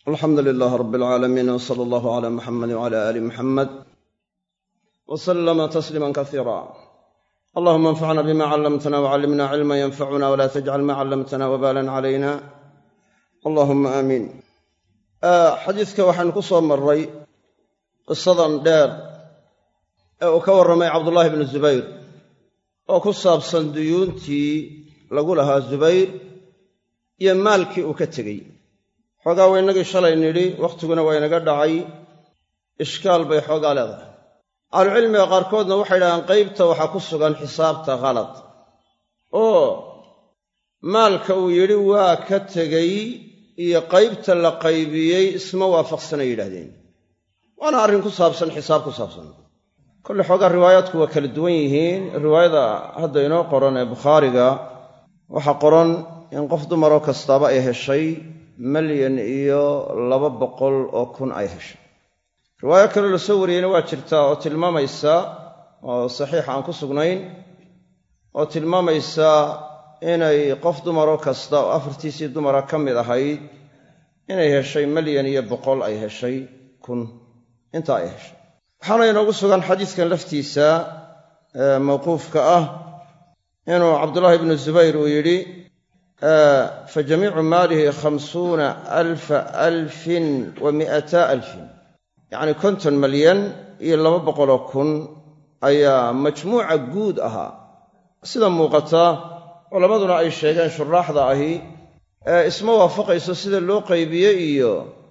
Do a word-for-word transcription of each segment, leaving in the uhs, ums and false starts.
الحمد لله رب العالمين وصلى الله على محمد وعلى آل محمد وسلم تسليما كثيرا. اللهم انفعنا بما علمتنا وعلمنا علما ينفعنا ولا تجعل ما علمتنا وبالا علينا اللهم آمين. حديثك وحن كسو مري قصة دار وكورمي عبد الله بن الزبير وكصاب صنديونتي لقولها الزبير يمالكي وكتغي xogaa waynagii shalay nidhi wakhtiguna waa inaga dhacay ishkaal bay xoogaa leedahay. ahlucilmiga qaarkoodna waxay yidhahdaan qaybta waxaa ku sugan xisaabta khalad oo maalka uu yidhi waa ka tegey iyo qaybta la qaybiyey isma waafaqsanay yidhahdeen, waana arrin ku saabsan xisaab ku saabsan. kolle xoogaa riwaayaadku waa kala duwan yihiin. riwaayada hadda inoo qoran ee bukhaariga waxaa qoran in qof dumaroo kastaaba ay heshay malyan iyo laba boqol oo kun ay heshay. riwaayo kaloo la soo wariyeyna waa jirtaa oo tilmaamaysa, oo saxiixa aan ku sugnayn, oo tilmaamaysa inay qof dumaroo kasta oo afartiisii dumara ka mid ahayd inay heshay malyan iyo boqol ay heshay kun, intaa ay heshay. waxaana inoogu sugan xadiiskan laftiisa mawquufka ah inuu cabdullaahi ibnu zubayr uu yidhi fajamiicu maalihi khamsuuna alfa alfin wa mi'ata alfin, yacni konton malyan iyo laba boqoloo kun ayaa majmuuca guud ahaa. sida muuqata culammaduna ay sheegeen shuraaxda ahi ee isma waafaqayso sida loo qaybiyey iyo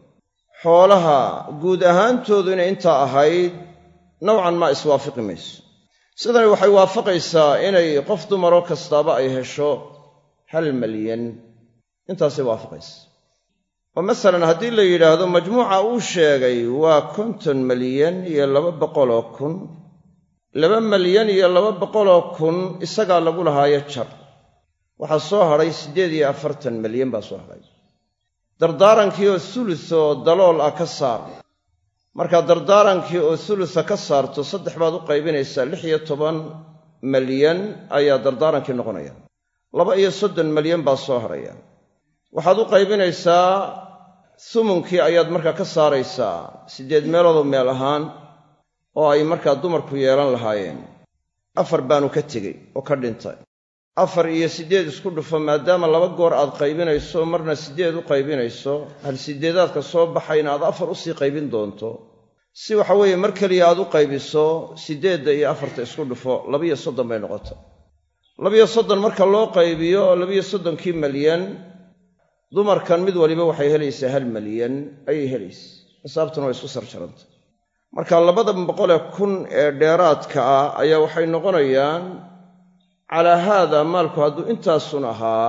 xoolaha guud ahaantoodu inay intaa ahayd nowcan maa iswaafaqi mayso. sidani waxay waafaqaysaa inay qof dumaroo kastaaba ay hesho hal malyan, intaasay waafaqaysa. oo masalan haddii la yidhaahdo majmuuca uu sheegay waa konton malyan iyo laba boqoloo kun, laba malyan iyo laba boqoloo kun isagaa lagu lahaayo jar, waxaa soo hadhay siddeed iyo afartan malyan baa soo hadhay. dardaarankii oo sulus oo dalool ah ka saar, markaa dardaarankii oo sulusa ka saarto saddex baad u qaybinaysaa, lix iyo toban malyan ayaa dardaarankii noqonaya. laba iyo soddon malyan baa soo hadhaya. waxaad u qaybinaysaa sumunkii ayaad markaa ka saaraysaa siddeed meeloodoo meel ahaan oo ay markaa dumarku yeelan lahaayeen. afar baanu ka tegey oo ka dhintay. afar iyo siddeed isku dhufo, maadaama laba goor aad qaybinayso, marna siddeed u qaybinayso, hal siddeedaadka soo baxayna aad afar u sii qaybin doonto, si waxa weeye mar keliya aad u qaybiso siddeedda iyo afarta isku dhufo, labiyo soddon bay noqota. labiyo soddon marka loo qaybiyo oo labiyo soddonkii malyan, dumarkan mid waliba waxay helaysaa hal malyan ayay helaysa. xisaabtuna way isku sarjaranta. marka labada boqolee kun ee dheeraadka ah ayaa waxay noqonayaan calaa haada maalku hadduu intaasun ahaa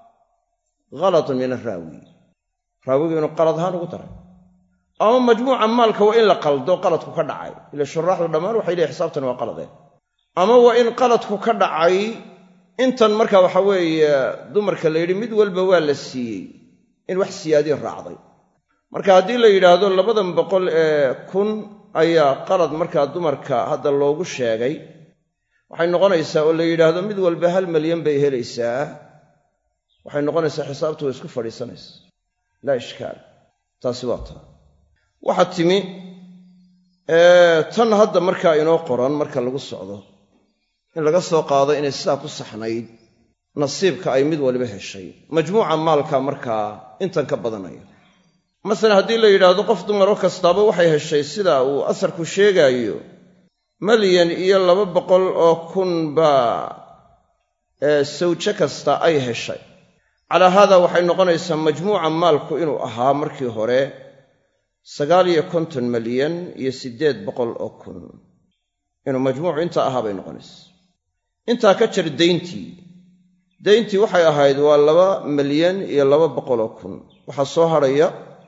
ghalatun min araawi, raawigu inuu qalad ahaan ugu daray, ama majmuuca maalka waa in la qaldo qaladku ka dhacay. ila shuraaxdu dhammaan waxay leeyihin xisaabtan waa qaladeen. ama waa in qaladku ka dhacay intan marka waxa weeye dumarka la yidhi mid walba waa la siiyey, in wax siyaadii raacday. marka haddii la yidhaahdo labadan boqol ee kun ayaa qalad markaa dumarka hadda loogu sheegay, waxay noqonaysaa oo la yidhaahdo mid walba hal malyan bay helaysaa, waxay noqonaysaa xisaabtu way isku fadhiisanaysa, laa ishkaal. taasi waa taa waxaa timi tan hadda markaa inoo qoran marka lagu socdo in laga soo qaado inay sidaa ku saxnayd nasiibka ay mid waliba heshay, majmuuca maalka markaa intan ka badanaya. masalan haddii la yidhaahdo qof dumaroo kastaaba waxay heshay sida uu asarku sheegaayo malyan iyo laba boqol oo kun baa sawjo kasta ay heshay. calaa haada waxay noqonaysaa majmuuca maalku inuu ahaa markii hore sagaal iyo konton malyan iyo siddeed boqol oo kun, inuu majmuucu intaa ahaa bay noqonaysaa. intaa ka jar dayntii. dayntii waxay ahayd waa laba malyan iyo laba boqoloo kun, waxaa soo hadhaya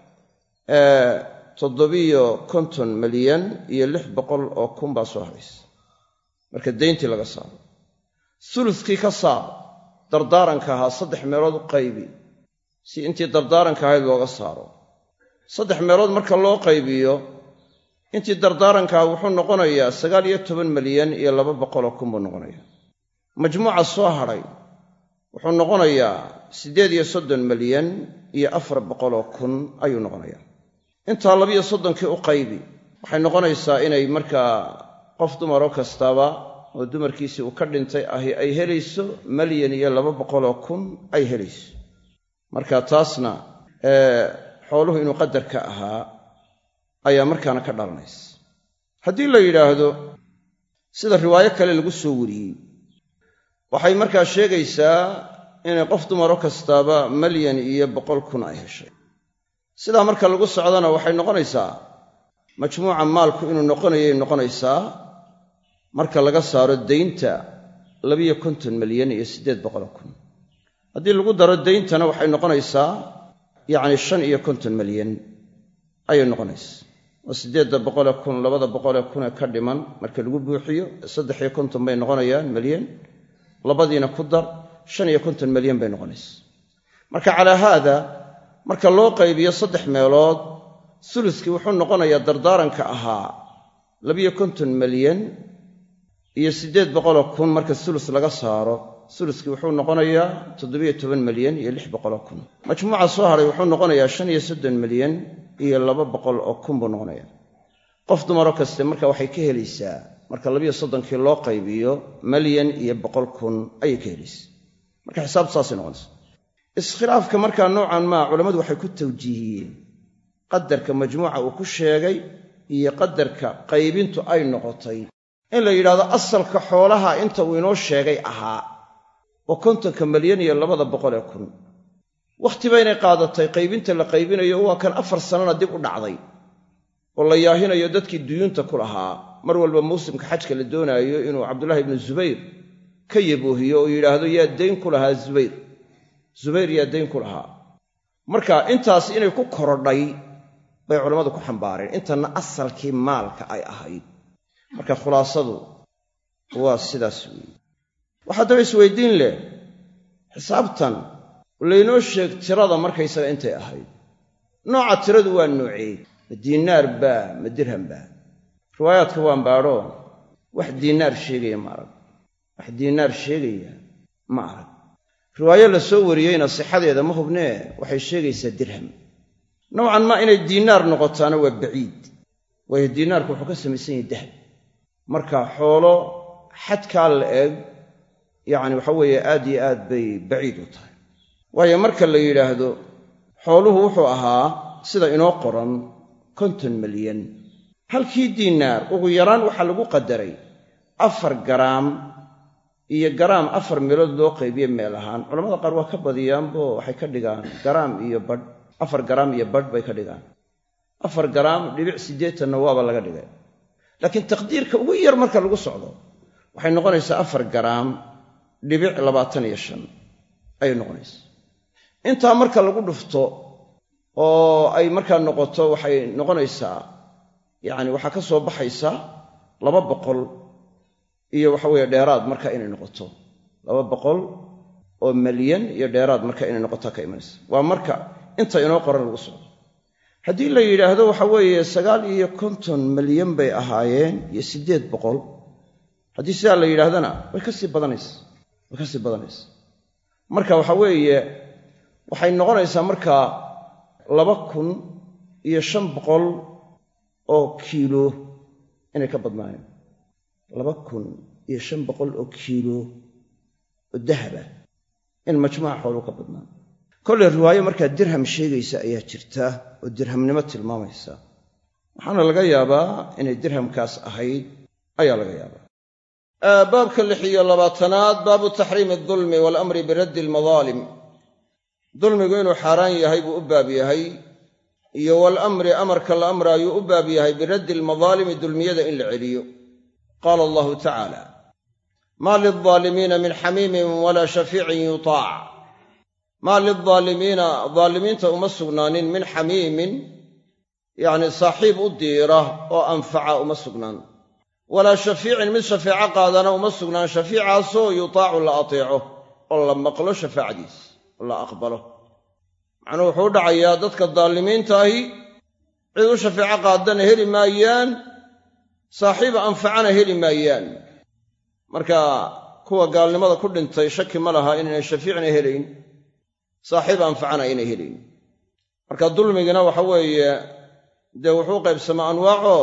toddobiyo konton malyan iyo lix boqol oo kun baa soo hadhaysa marka dayntii laga saaro. suluskii ka saar, dardaaranka ahaa saddex meelood u qaybi si intii dardaaranka ahayd looga saaro. saddex meelood marka loo qaybiyo intii dardaarankaa wuxuu noqonayaa sagaal iyo toban malyan iyo laba boqoloo kun buu noqonayaa. majmuuca soo hadhay wuxuu noqonayaa siddeed iyo soddon malyan iyo afar boqoloo kun ayuu noqonayaa. intaa labiyo soddonkii u qaybi waxay noqonaysaa inay markaa qof dumaroo kastaaba oo dumarkiisii uu ka dhintay ahi ay helayso malyan iyo laba boqoloo kun ay helayso. marka taasna xooluhu inuu qadarka ahaa ayaa markaana ka dhalanaysa. haddii la yidhaahdo sida riwaayo kale lagu soo wariyey waxay markaa sheegaysaa inay qof dumaro kastaaba malyan iyo boqol kun ay heshay. sidaa marka lagu socdana waxay noqonaysaa majmuuca maalku inuu noqonayay noqonaysaa marka laga saaro daynta labiyo konton malyan iyo siddeed boqoloo kun. haddii lagu daro dayntana waxay noqonaysaa yacni shan iyo konton malyan ayay noqonaysaa. oo siddeedda boqoloo kun labada boqolee kunee ka dhiman marka lagu buuxiyo saddex iyo konton bay noqonayaan malyan, labadiina ku dar shan iyo konton malyan bay noqonaysaa. marka calaa haada marka loo qaybiyo saddex meelood suluskii wuxuu noqonayaa dardaaranka ahaa labiyo konton malyan iyo siddeed boqoloo kun marka sulus laga saaro suluskii wuxuu noqonayaa toddobiyo toban malyan iyo lix boqoloo kun. majmuuca soo hadhay wuxuu noqonayaa shan iyo soddon malyan iyo laba boqol oo kun buu noqonayaa. qof dumaro kaste marka waxay ka helaysaa marka labiyo soddonkii loo qaybiyo malyan iyo boqol kun ayay ka helaysaa. marka xisaabtu saasay noqonaysa. iskhilaafka markaa noocan maa culammadu waxay ku tawjiihiyeen qadarka majmuuca uu ku sheegay iyo qadarka qaybintu ay noqotay in la yidhaahdo asalka xoolaha inta uu inoo sheegay ahaa oo kontonka malyan iyo labada boqolee kun. wakhti baynay qaadatay qaybinta la qaybinayo waa kan afar sannana dib u dhacday oo la yaahinayo dadkii duyuunta ku lahaa. mar walba mawsimka xajka la doonaayo inuu cabdullaahi ibnu zubayr ka yaboohiyo oo yidhaahdo yaa dayn ku lahaa zubayr zubayr yaa dayn ku lahaa. marka intaas inay ku korodhay bay culammadu ku xambaareen, intana asalkii maalka ay ahayd. marka khulaasadu waa sidaas weeye. waxaa daba isweydiin leh xisaabtan laynoo sheeg tirada markaysaga intay ahayd. nooca tiradu waa noocee? ma diinaar baa ma dirham baa? riwaayaadka waan baadho wax diinaar sheegaya ma arag wax diinaar sheegaya ma arag. riwaayo la soo wariyeyna sixadeeda ma hubnee waxay sheegaysaa dirham. nowcan ma inay diinaar noqotaana waa baciid, waayo diinaarku wuxuu ka samaysan yahay dahab. marka xoolo xadkaa la eg yacni waxa weeye aad iyo aad bay baciid u tahay. waayo marka la yidhaahdo xooluhu wuxuu ahaa sida inoo qoran konton malyan, halkii diinaar ugu yaraan waxaa lagu qadaray afar garaam iyo garaam afar meelood loo qaybiye meel ahaan. culamada qaar waa ka badiyaanbo waxay ka dhigaan garaam iyo badh, afar garaam iyo badh bay ka dhigaan. afar garaam dhibic siddeetanna waaba laga dhigay. laakiin taqdiirka ugu yar marka lagu socdo waxay noqonaysaa afar garaam dhibic labaatan iyo shan ayay noqonaysaa. intaa marka lagu dhufto oo ay markaa noqoto waxay noqonaysaa yacni waxaa ka soo baxaysa laba boqol iyo waxa weeye dheeraad marka inay noqoto laba boqol oo malyan iyo dheeraad marka inay noqotaa ka imanaysa. waa marka inta inoo qoran lagu socdo. haddii la yidhaahdo waxa weeye sagaal iyo konton malyan bay ahaayeen iyo siddeed boqol, haddii sidaa la yidhaahdana way ka sii badanaysa way ka sii badanaysa. marka waxa weeye waxay noqonaysaa markaa laba kun iyo shan boqol oo kiilo inay ka badnaayeen. laba kun iyo shan boqol oo kiilo oo dahaba in majmuuca xooluu ka badnaa. kolley riwaayo markaa dirham sheegaysa ayaa jirta oo dirhamnimo tilmaamaysa, waxaana laga yaabaa inay dirhamkaas ahayd ayaa laga yaabaa. baabka lix iyo labaatanaad baabu taxriimi adulmi waalamri biraddi almadaalim. dulmigu inuu xaaraan yahay buu u baab yahay, iyo waalamri amarka la amraayuu u baab yahay biraddi almadaalimi dulmiyada in la celiyo. qaala allahu tacaala maa lildaalimiina min xamiimin walaa shafiicin yutaac. maa lildaalimiina daalimiinta uma sugnaanin min xamiimin yacni saaxiib u diira oo anfaca uma sugnaan, walaa shafiicin mid shafeeco qaadana uma sugnaan, shafiicaasoo yutaacu la ateeco oo la maqlo shafaacadiis oo la aqbalo. macnuhu wuxuu u dhacayaa dadka daalimiinta ahi cid u shafeeco qaadana heli maayaan, saaxiiba anfacana heli maayaan. marka kuwa gaalnimada ku dhintay shaki ma laha inaynay shafiicna helayn, saaxiib anfacana aynay helayn. marka dulmigina waxa weeye dee wuxuu qaybsamaa anwaaco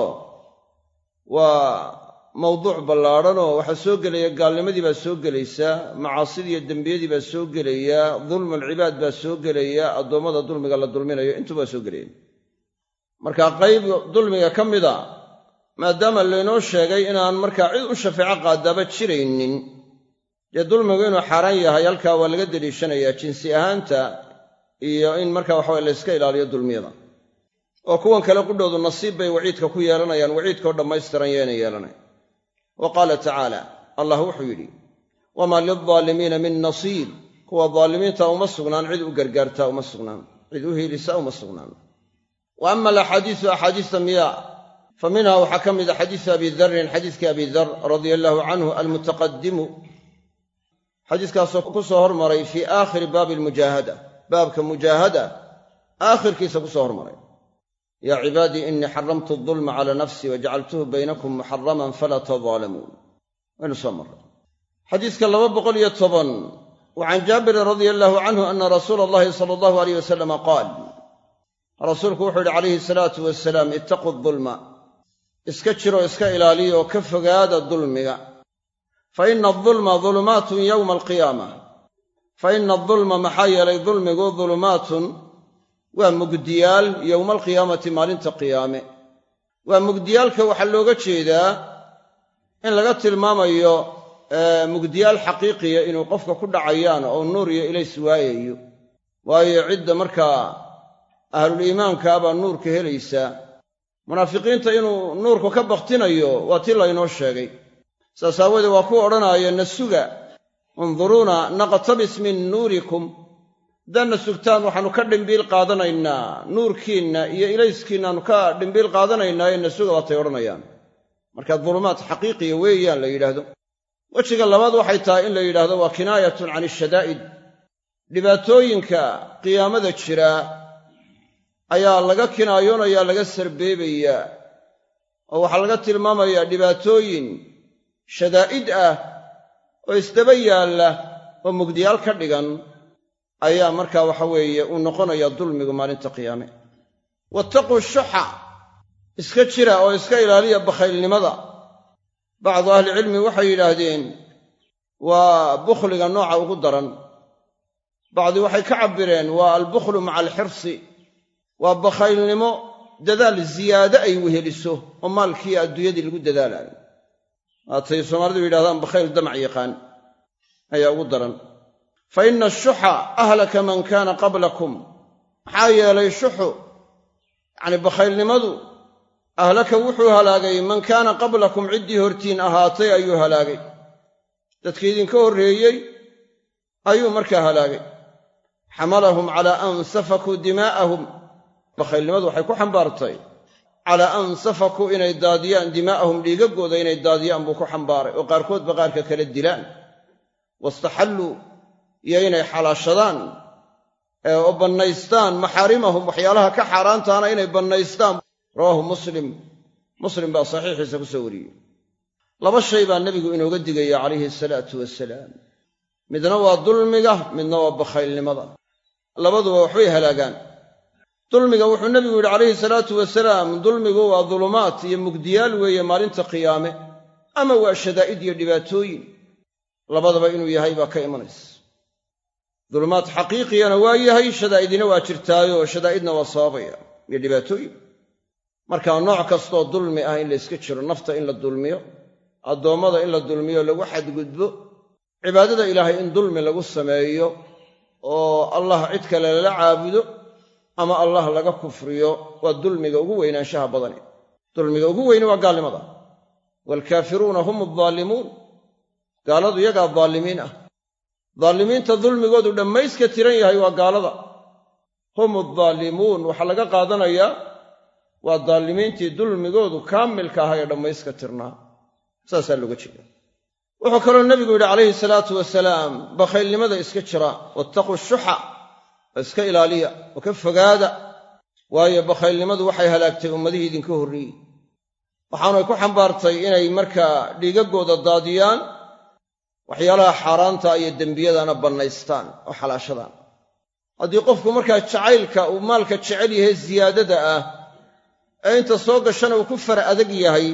waa mawduuc ballaadhan oo waxaa soo gelaya gaalnimadii baa soo gelaysa, macaasidii iyo dembiyadii baa soo gelaya, dulmu alcibaad baa soo gelaya, addoommada dulmiga la dulminayo intubaa soo gelaya. marka qayb dulmiga ka mida maadaama laynoo sheegay inaan markaa cid u shafeeco qaadaaba jiraynin, dee dulmigu inuu xaaraan yahay halkaa waa laga deliishanayaa jinsi ahaanta iyo in markaa waxaweye layska ilaaliyo dulmiyada. oo kuwan kale qudhoodu nasiib bay waciidka ku yeelanayaan, waciidkao dhammaystiran yeena yeelanayn. wa qaala tacaala, allah wuxuu yidhi wamaa lildaalimiina min nasiir, kuwa daalimiinta uma sugnaan cid u gargaartaa uma sugnaan, cid u hiilisa uma sugnaan. wa ama alaxaadiisu axaadiista miya fa minha waxaa ka mida xadiisu abi darin, xadiiskii abi dar radia allahu canhu almutaqadimu, xadiiskaasoo ku soo hormaray fii aakhiri baabi almujaahada, baabka mujaahada aakhirkiisa ku soo hormaray. yaa cibaadii inii xaramtu adulma cala nafsii wajacaltuhu baynakum muxaraman falaa tadaalamuun. waynu soo marray xadiiska laba boqol iyo toban. wa can jaabirin radia allahu canhu ana rasuula allahi sala allahu alayh wasalama qaal, rasuulku wuxuu yidhi calayhi salaatu wasalaam, ittaquu dulma, iska jiro iska ilaaliya oo ka fogaada dulmiga. fa ina adulma dulumaatun yowma alqiyaama, fa ina adulma maxaa yeelay dulmigu dulumaatun waa mugdiyaal yowma alqiyaamati, maalinta qiyaame. waa mugdiyaalka waxaa looga jeedaa in laga tilmaamayo mugdiyaal xaqiiqiya inuu qofka ku dhacayaan oo nuur iyo ilays waayayo. waayo cidda markaa ahluliimaankaa baa nuurka helaysaa. munaafiqiinta inuu nuurku ka baktinayo waa tii laynoo sheegay. saas aawoodee waa ku odhanaya nasuga unduruuna naqtabis min nuurikum, haddaadna sugtaan waxaannu ka dhimbiil qaadanaynaa nuurkiinna iyo ilayskiinnaannu ka dhimbiil qaadanaynaa ee nasuga waatay odhanayaan. marka dulumaad xaqiiqiya weeyaan la yidhaahdo. wejiga labaad waxay tahay in la yidhaahdo waa kinaayatun can ishadaa'id, dhibaatooyinka qiyaamada jira ayaa laga kinaayoonayaa, laga sarbeebayaa, oo waxaa laga tilmaamayaa dhibaatooyin shadaa'id ah oo isdaba yaalla oo mugdiyaal ka dhigan ayaa markaa waxa weeye uu noqonaya dulmigu maalinta qiyaame. wattaquu shuxa, iska jira oo iska ilaaliya bakhaylnimada. bacdu ahlicilmi waxay yidhaahdeen waa bukhliga nooca ugu daran. bacdi waxay ka cabbireen waa albukhlu maca alxirsi, waa bakhaylnimo dadaal ziyaade ay weheliso oo maalkii adduunyadii lagu dadaalayo. waatay soomaalidu yidhahdaan bakhayl damac yaqaan ayaa ugu daran. fa ina ashuxa ahlaka man kaana qablakum, maxaa yeelay shuxu yacni bakhaylnimadu ahlaka wuxuu halaagay man kaana qablakum, ciddii hortiin ahaatay ayuu halaagay. dadkii idinka horreeyey ayuu markaa halaagay. xamalahum calaa an safakuu dimaa'ahum, bakhaylnimadu waxay ku xambaartay calaa an safakuu inay daadiyaan dimaa'ahum, dhiigaggooda inay daadiyaan buu ku xambaaray, oo qaarkoodba qaarka kala dilaan. wastaxalluu, iyo inay xalaashadaan oo bannaystaan maxaarimahum, waxyaalaha ka xaaraantaana inay bannaystaan. rawaahu muslim, muslim baa saxiixiisa ku soo wariyey. laba shay baa nebigu inooga digaya calayhi asalaatu wasalaam. midna waa dulmiga, midna waa bakhaylnimada. labaduba waxbay halaagaan. dulmiga wuxuu nebigu yidhi calayhi salaatu wasalaam, dulmigu waa dulumaad iyo mugdiyaal weeye maalinta qiyaame, ama waa shadaa'id iyo dhibaatooyin. labadaba inuu yahay baa ka imanaysa. dulumaad xaqiiqiyana waa yahay, shadaa'idina waa jirtaayo, shadaa'idna waa sababaya iyo dhibaatooyin. markaa nooc kastoo dulmi ah in la yska jiro, nafta in la dulmiyo, addoommada in la dulmiyo, lagu xadgudbo, cibaadada ilaahay in dulmi lagu sameeyo oo allah cid kale lala caabudo ama allah laga kufriyo, waa dulmiga ugu weynaanshaha badani. dulmiga ugu weyni waa gaalnimada. waalkaafiruuna hum addaalimuun, gaaladu yagaa daalimiin ah. daalimiinta dulmigoodu dhammayska tiran yahay waa gaalada. hum addaalimuun waxaa laga qaadanayaa waa daalimiintii dulmigoodu kaamilka ahaa ee dhammayska tirnaa. saasaa looga jeeda. wuxuu kaloo nebigu yidhi calayhi salaatu wasalaam, bakhaylnimada iska jira. wattaquu shuxa, iska ilaaliya oo ka fogaada, waayo bakhaylnimadu waxay halaagtay ummadihii idinka horreeyey. waxaanay ku xambaartay inay markaa dhiigaggooda daadiyaan, waxyaalaha xaaraanta iyo dembiyadana bannaystaan oo xalaashadaan. haddii qofku markaa jacaylka uu maalka jecel yahay ziyaadada ah ee inta soo gashana uu ku fara adag yahay,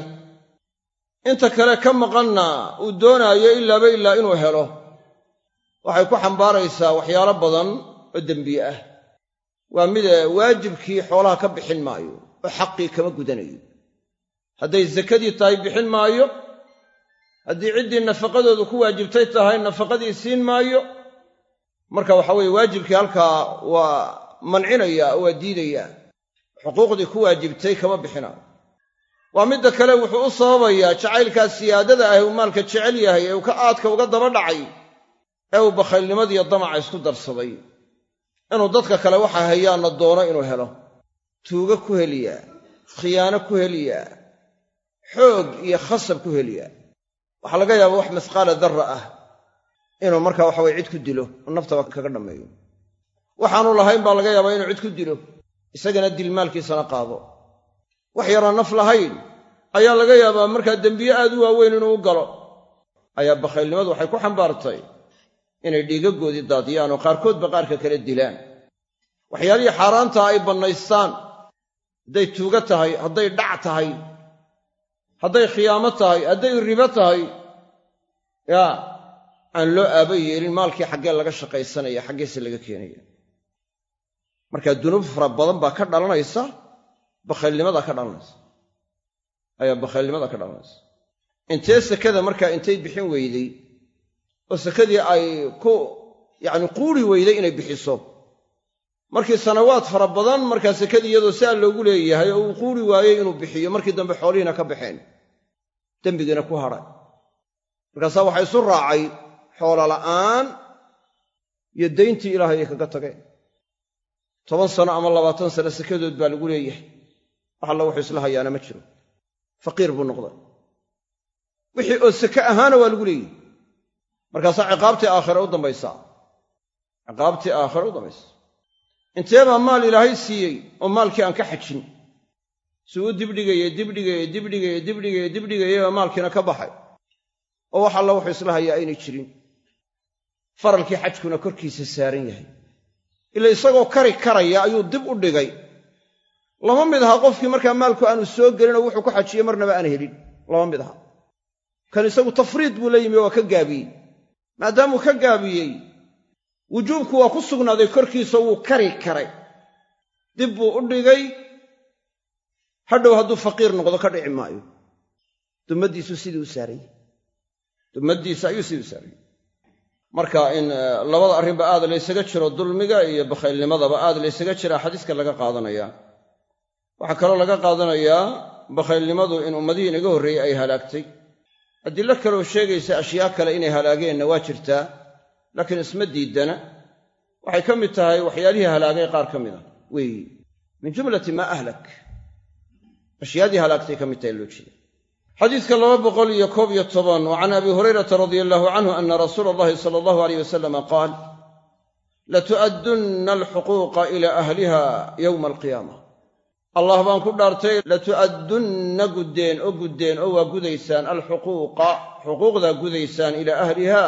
inta kale ka maqanna uu doonaayo ilaaba ilaa inuu helo, waxay ku xambaaraysaa waxyaalo badan oo dembiye ah. waa mide waajibkii xoolaha ka bixin maayo oo xaqii kama gudanayo. hadday sakadii tahay bixin maayo, haddii ciddii nafaqadoodu ku waajibtay tahay nafaqadii siin maayo. marka waxa weeye waajibkii halkaa waa mancinaya oo waa diidaya, xuquuqdii ku waajibtay kama bixinayo. waa midda kale wuxuu u sababayaa jacaylkaas siyaadada ah uu maalka jecel yahay ee uu ka aadka uga daba dhacay ee uu bakhaylnimadiiyo damaca isku darsaday, inuu dadka kale waxa hayaanna doono inuu helo, tuugo ku heliyaa, khiyaano ku heliyaa, xoog iyo khasab ku heliyaa. waxaa laga yaaba wax misqaala darra ah inuu markaa waxa weye cid ku dilo oo naftaba kaga dhammeeyo. waxaanu lahayn baa laga yaabaa inuu cid ku dilo, isagana dil maalkiisana qaado. wax yaraan naf lahayn ayaa laga yaabaa markaa dembiye aad u waaweyn inuu u galo. ayaa bakhaylnimadu waxay ku xambaartay inay dhiigagoodii daadiyaan oo qaarkoodba qaarka kale dilaan. waxyaalihii xaaraanta ay bannaystaan, hadday tuugo tahay, hadday dhac tahay, hadday khiyaamo tahay, hadday ribo tahay, yaa aan loo aaba yeelin maalkii xaggee laga shaqaysanaya, xaggeese laga keenaya. markaa dunuub fara badan baa ka dhalanaysa, bakhaylnimadaa ka dhalanaysa ayaa bakhaylnimada ka dhalanaysa. intee sekada markaa intay bixin weyday oo sekadii ay ku yacni quuri weyday inay bixiso, markii sanawaad fara badan markaa sekadii iyadoo si aan loogu leeyahay oo uu quuri waayey inuu bixiyo, markii dambe xoolihiina ka baxeen, dembigiina ku hadhay. markaasaa waxaa isu raacay xoola la'aan iyo dayntii ilaahay ay kaga tageen. toban sano ama labaatan sano sekadood baa lagu leeyahay, wax alla wuxuu isla hayaana ma jiro, faqiir buu noqday. wixii oo seke ahaana waa lagu leeyahay. markaasaa ciqaabtii aakhira u dambaysaa, ciqaabtii aakhira u dambaysa. intee baa maal ilaahay siiyey oo maalkii aan ka xajin, si uu dibdhigaye dibdhigaye dibdhigaye dibdhigaye dibdhigaye baa maalkiina ka baxay, oo wax alla wuxuu isla hayaa aynay jirin. faralkii xajkuna korkiisa saaran yahay, ila isagoo kari karaya ayuu dib u dhigay. lama mid aha qofkii markaa maalku aanu soo gelinoo wuxuu ku xajiye marnaba aan helin, lama mid aha. kan isagu tafriid buu la yimi oo waa ka gaabiyey. maadaamuu ka gaabiyey, wujuubku waa ku sugnaaday korkiisa, wuu kari karay, dib buu u dhigay. hadhow hadduu faqiir noqdo ka dhici maayo, dummaddiisu sidii u saarayey, dummaddiisa ayuu sidii u saarayey. marka in labada arrinba aad laysaga jiro, dulmiga iyo bakhaylnimadaba aad laysaga jiraa xadiiska laga qaadanayaa. waxaa kaloo laga qaadanayaa bakhaylnimadu in ummadihii inaga horreeyey ay halaagtay. adilo kaleoo sheegaysa ashyaa kale inay halaageenna waa jirtaa, laakiin isma diidana. waxay ka mid tahay waxyaalihii halaagay qaar ka mid a weeye, min jumlati maa ahlak, ashyaadii halaagtay ka mid tahay loo jeeda. xadiidka laba boqol iyo koob iyo toban wa can abi hurayrata radia allahu canhu ana rasuula allahi sala allahu alayh wasalama qaal latu'addunna alxuquuqa ila ahliha yowma alqiyaama. allah baan ku dhaartay, latu'addunna guddeen oo guddeen oo waa gudaysaan alxuquuqa, xuquuqdaa gudaysaan ilaa ahliha,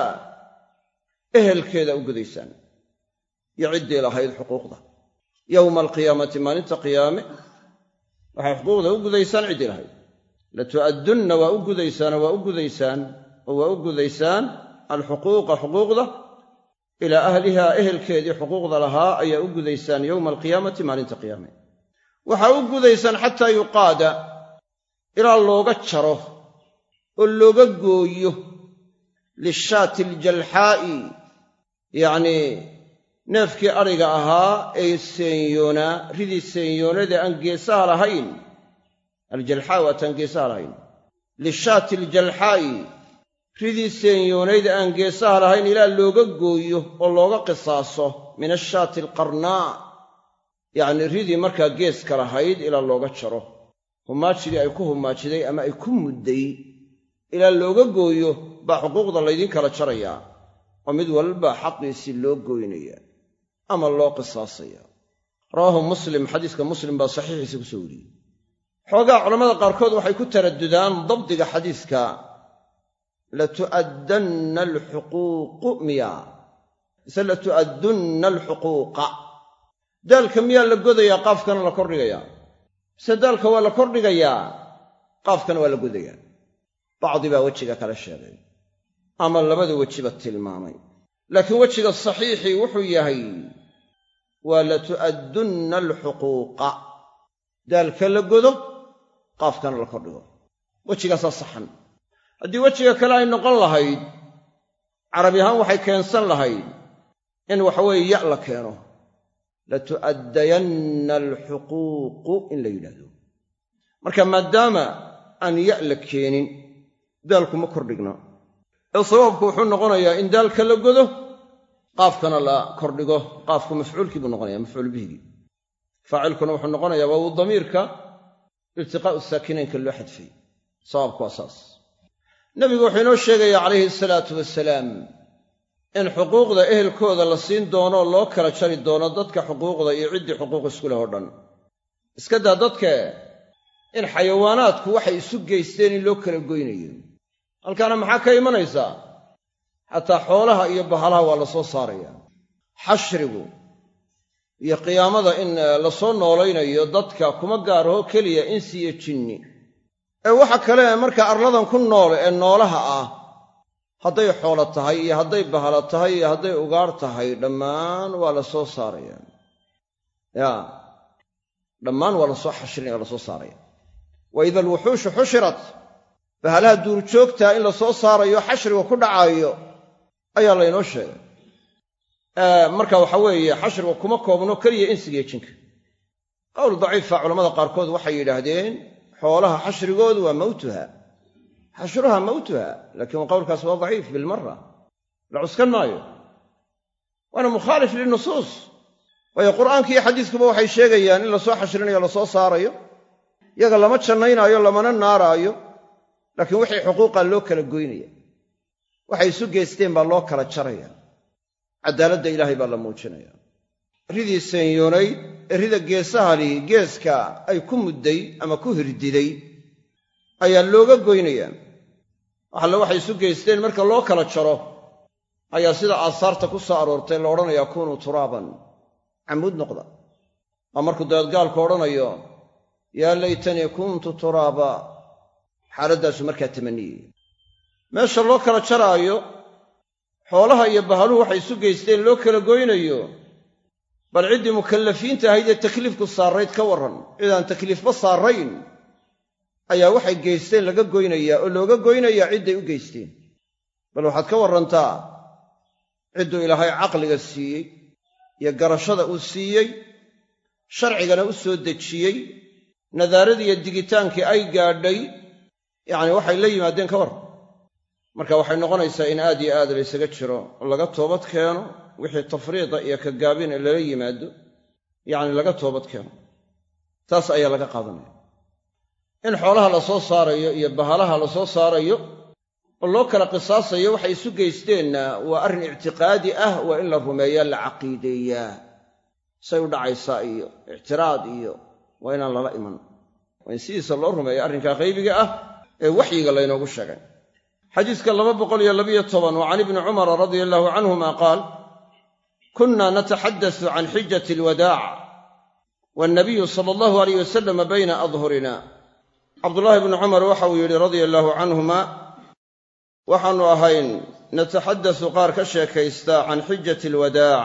ehelkeeda u gudaysaan, iyo ciddii lahayd xuquuqda. yowma alqiyaamati, maalinta qiyaame waxay xuquuqda u gudaysaan ciddii lahayd. latu'addunna waa u gudaysaan oo waa u gudaysaan oo waa u gudaysaan alxuquuqa, xuquuqda ilaa ahliha, ehelkeedii xuquuqda lahaa ayaa u gudaysaan yowma alqiyaamati, maalinta qiyaame. waxaa u gudaysaan xataa yuqaada, ilaa looga jaro oo looga gooyo, lishaati aljalxaa'i, yacnii neefkii adhiga ahaa ee seenyoonaa, ridii seenyoonada aan geesaha lahayn. aljalxaa waa taan geesaha lahayn. lishaati aljalxaa'i, ridii senyoonayd aan geesaha lahayn ilaa looga gooyo oo looga qisaaso, min ashaati alqarnaa, yacnii ridii markaa geeska lahayd ilaa looga jaro, humaajidii ay ku humaajiday ama ay ku mudday ilaa looga gooyo baa xuquuqda laydin kala jarayaa, oo mid walba xaqiisii loo gooynaya ama loo qisaasaya. rawaahu muslim, xadiiska muslim baa saxiixiisa ku soo wariyey. xoogaa culammada qaarkood waxay ku taraddudaan dabdiga xadiiska latu'addanna alxuquuqu miya mise latu'addunna alxuquuqa. daalka miyaa la godayaa qaafkana la kordhigayaa mise daalka waa la kordhigayaa qaafkana waa la godayaa bacdi baa wejiga kala sheegay ama labada wejiba tilmaamay laakiin wejiga saxiixii wuxuu yahay waa latu'addunna alxuquuqa daalka la godo qaafkana la kordhigo wejigaasaa saxan haddii wejiga kale ay noqon lahayd carabi ahaan waxay keensan lahayd in waxaweeye ya la keeno latu'addayanna alxuquuqu in la yidhaahdo marka maadaama aan ya la keenin daalku ma kordhigna ee sawaabku wuxuu noqonayaa in daalka la godo qaafkana la kordhigo qaafku mafcuulkii buu noqonaya mafcuul bihigii faacilkuna wuxuu noqonayaa waa uu damiirka iltiqaa'u saakinaynka loo xadfay sawaabku waa saas nebigu wuxuu inoo sheegayaa calayhi asalaatu wasalaam in xuquuqda ehelkooda la siin doono loo kala jari doono dadka xuquuqda iyo ciddii xuquuq isku leh oo dhan iska daa dadka in xayawaanaadku waxay isu geysteen in loo kala goynayo halkaana maxaa ka imanaysaa xataa xoolaha iyo bahalaha waa la soo saarayaa xashrigu iyo qiyaamada in la soo noolaynayo dadka kuma gaaraho keliya insi iyo jinni ee waxa kale marka arladan ku nool ee noolaha ah hadday xoolo tahay iyo hadday bahalo tahay iyo hadday ugaar tahay dhammaan waa la soo saarayaa ya dhammaan waa la soo xashrinaya waa la soo saaraya wa ida alwuxuushu xushirat bahalaha duurjoogtaa in la soo saarayo xashriga ku dhacaayo ayaa laynoo sheegay marka waxa weeye xashriga kuma koobno keliya insigiyo jinka qowl daciifa culamada qaarkood waxay yidhaahdeen xoolaha xashrigoodu waa mawtuha xashruha mawtuha laakiin qowlkaas waa daciif bilmara la cuskan maayo waana mukhaalif linusuus waayo qur'aanka iyo xadiiskuba waxay sheegayaan in lasoo xashrinayo lasoo saarayo yaga lama jannaynaayo lamana naaraayo laakiin wixii xuquuqa loo kala goynaya waxay isu geysteen baa loo kala jaraya cadaaladda ilaahay baa la muujinaya ridii seenyoonayd ee rida geesaha lihi geeska ay ku mudday ama ku hirdiday ayaa looga goynayaa waxalle waxay isu geysteen marka loo kala jaro ayaa sida aasaarta ku soo aroortay la odhanayaa kunuu turaaban camuud noqda waa markuu dabeedgaalku odhanayo yaa laytanii kuntu turaaba xaaladdaasu markaa tamaniyey meesha loo kala jaraayo xoolaha iyo bahaluhu waxay isu geysteen loo kala goynayo bal ciddii mukallafiinta ahayd ee takliifku saarayd ka warran cidaan takliifba saarayn ayaa waxay geysteen laga goynayaa oo looga goynayaa cidday u geysteen bal waxaad ka warrantaa cidduu ilaahay caqliga siiyey iyo garashada uu siiyey sharcigana u soo dejiyey nadaaradii iyo digitaankii ay gaadhay yacni waxay la yimaadeen ka warran marka waxay noqonaysaa in aad iyo aad laysaga jiro oo laga toobad keeno wixii tafriida iyo ka gaabin ee lala yimaado yacni laga toobad keeno taas ayaa laga qaadanaya in xoolaha la soo saarayo iyo bahalaha la soo saarayo oo loo kala qisaasayo waxay isu geysteenna waa arrin ictiqaadi ah waa in la rumeeyaa la caqiideeyaa say u dhacaysaa iyo ictiraad iyo waa inaan lala iman waa in sidiisa loo rumeeya arrinkaa qaybiga ah ee waxyiga laynoogu sheegay xadiiska laba boqol iyo labiyo toban wa can ibni cumara radia allahu canhuma qaal kunna nataxaddasu can xijati alwadaac waannabiyu sala allahu alayh wasalam bayna adhurina cabdullaahi bnu cumar waxa uu yidhi radia allaahu canhuma waxaannu ahayn nataxaddasu qaar ka sheekaysta can xijati alwadaac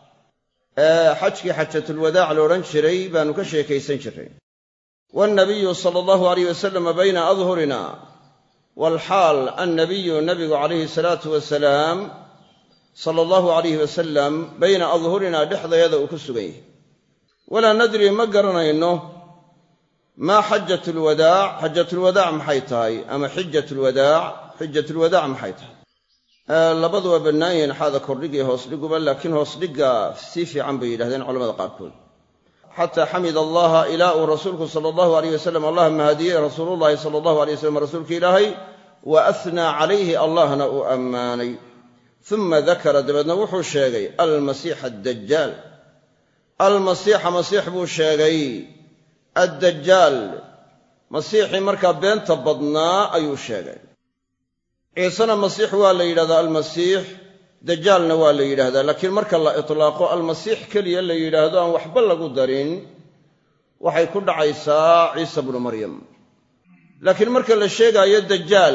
ee xajkii xajatulwadaac la odhan jiray baannu ka sheekaysan jirray waannabiyu sala allahu alayh wasalam bayna adhurina walxaal annabiyu nabigu calayhi salaatu wasalaam sala allahu alayhi wasalam bayna adhurina dhexdayada uu ku sugan yahay walaa nadri ma garanayno maa xajatulwadaac xajatulwadaac maxay tahay ama xijatulwadaac xijatulwadaac maxay tahay labadu waa bannaan yihiin xaada kordhig iyo hoosdhiguba laakiin hoosdhigga sii fiican bay yidhahdeen culamada qaarkood xataa xamida allaha ilaa uu rasuulku sala allahu alayh wasalam allah mahadiyey rasuulullahi sala allahu alay wasalam rasuulka ilaahay wa ahnaa calayhi allahna uu ammaanay uma dakara dabeedna wuxuu sheegay almasiixa addajaal almasiixa masiix buu sheegay addajaal masiixii markaa beenta badnaa ayuu sheegay ciisena masiix waa la yidhahdaa almasiix dajaalna waa la yidhaahdaa laakiin marka la itlaaqo almasiix keliya la yidhaahdo aan waxba lagu darin waxay ku dhacaysaa ciisa bnu maryam laakiin marka la sheegaayo dajaal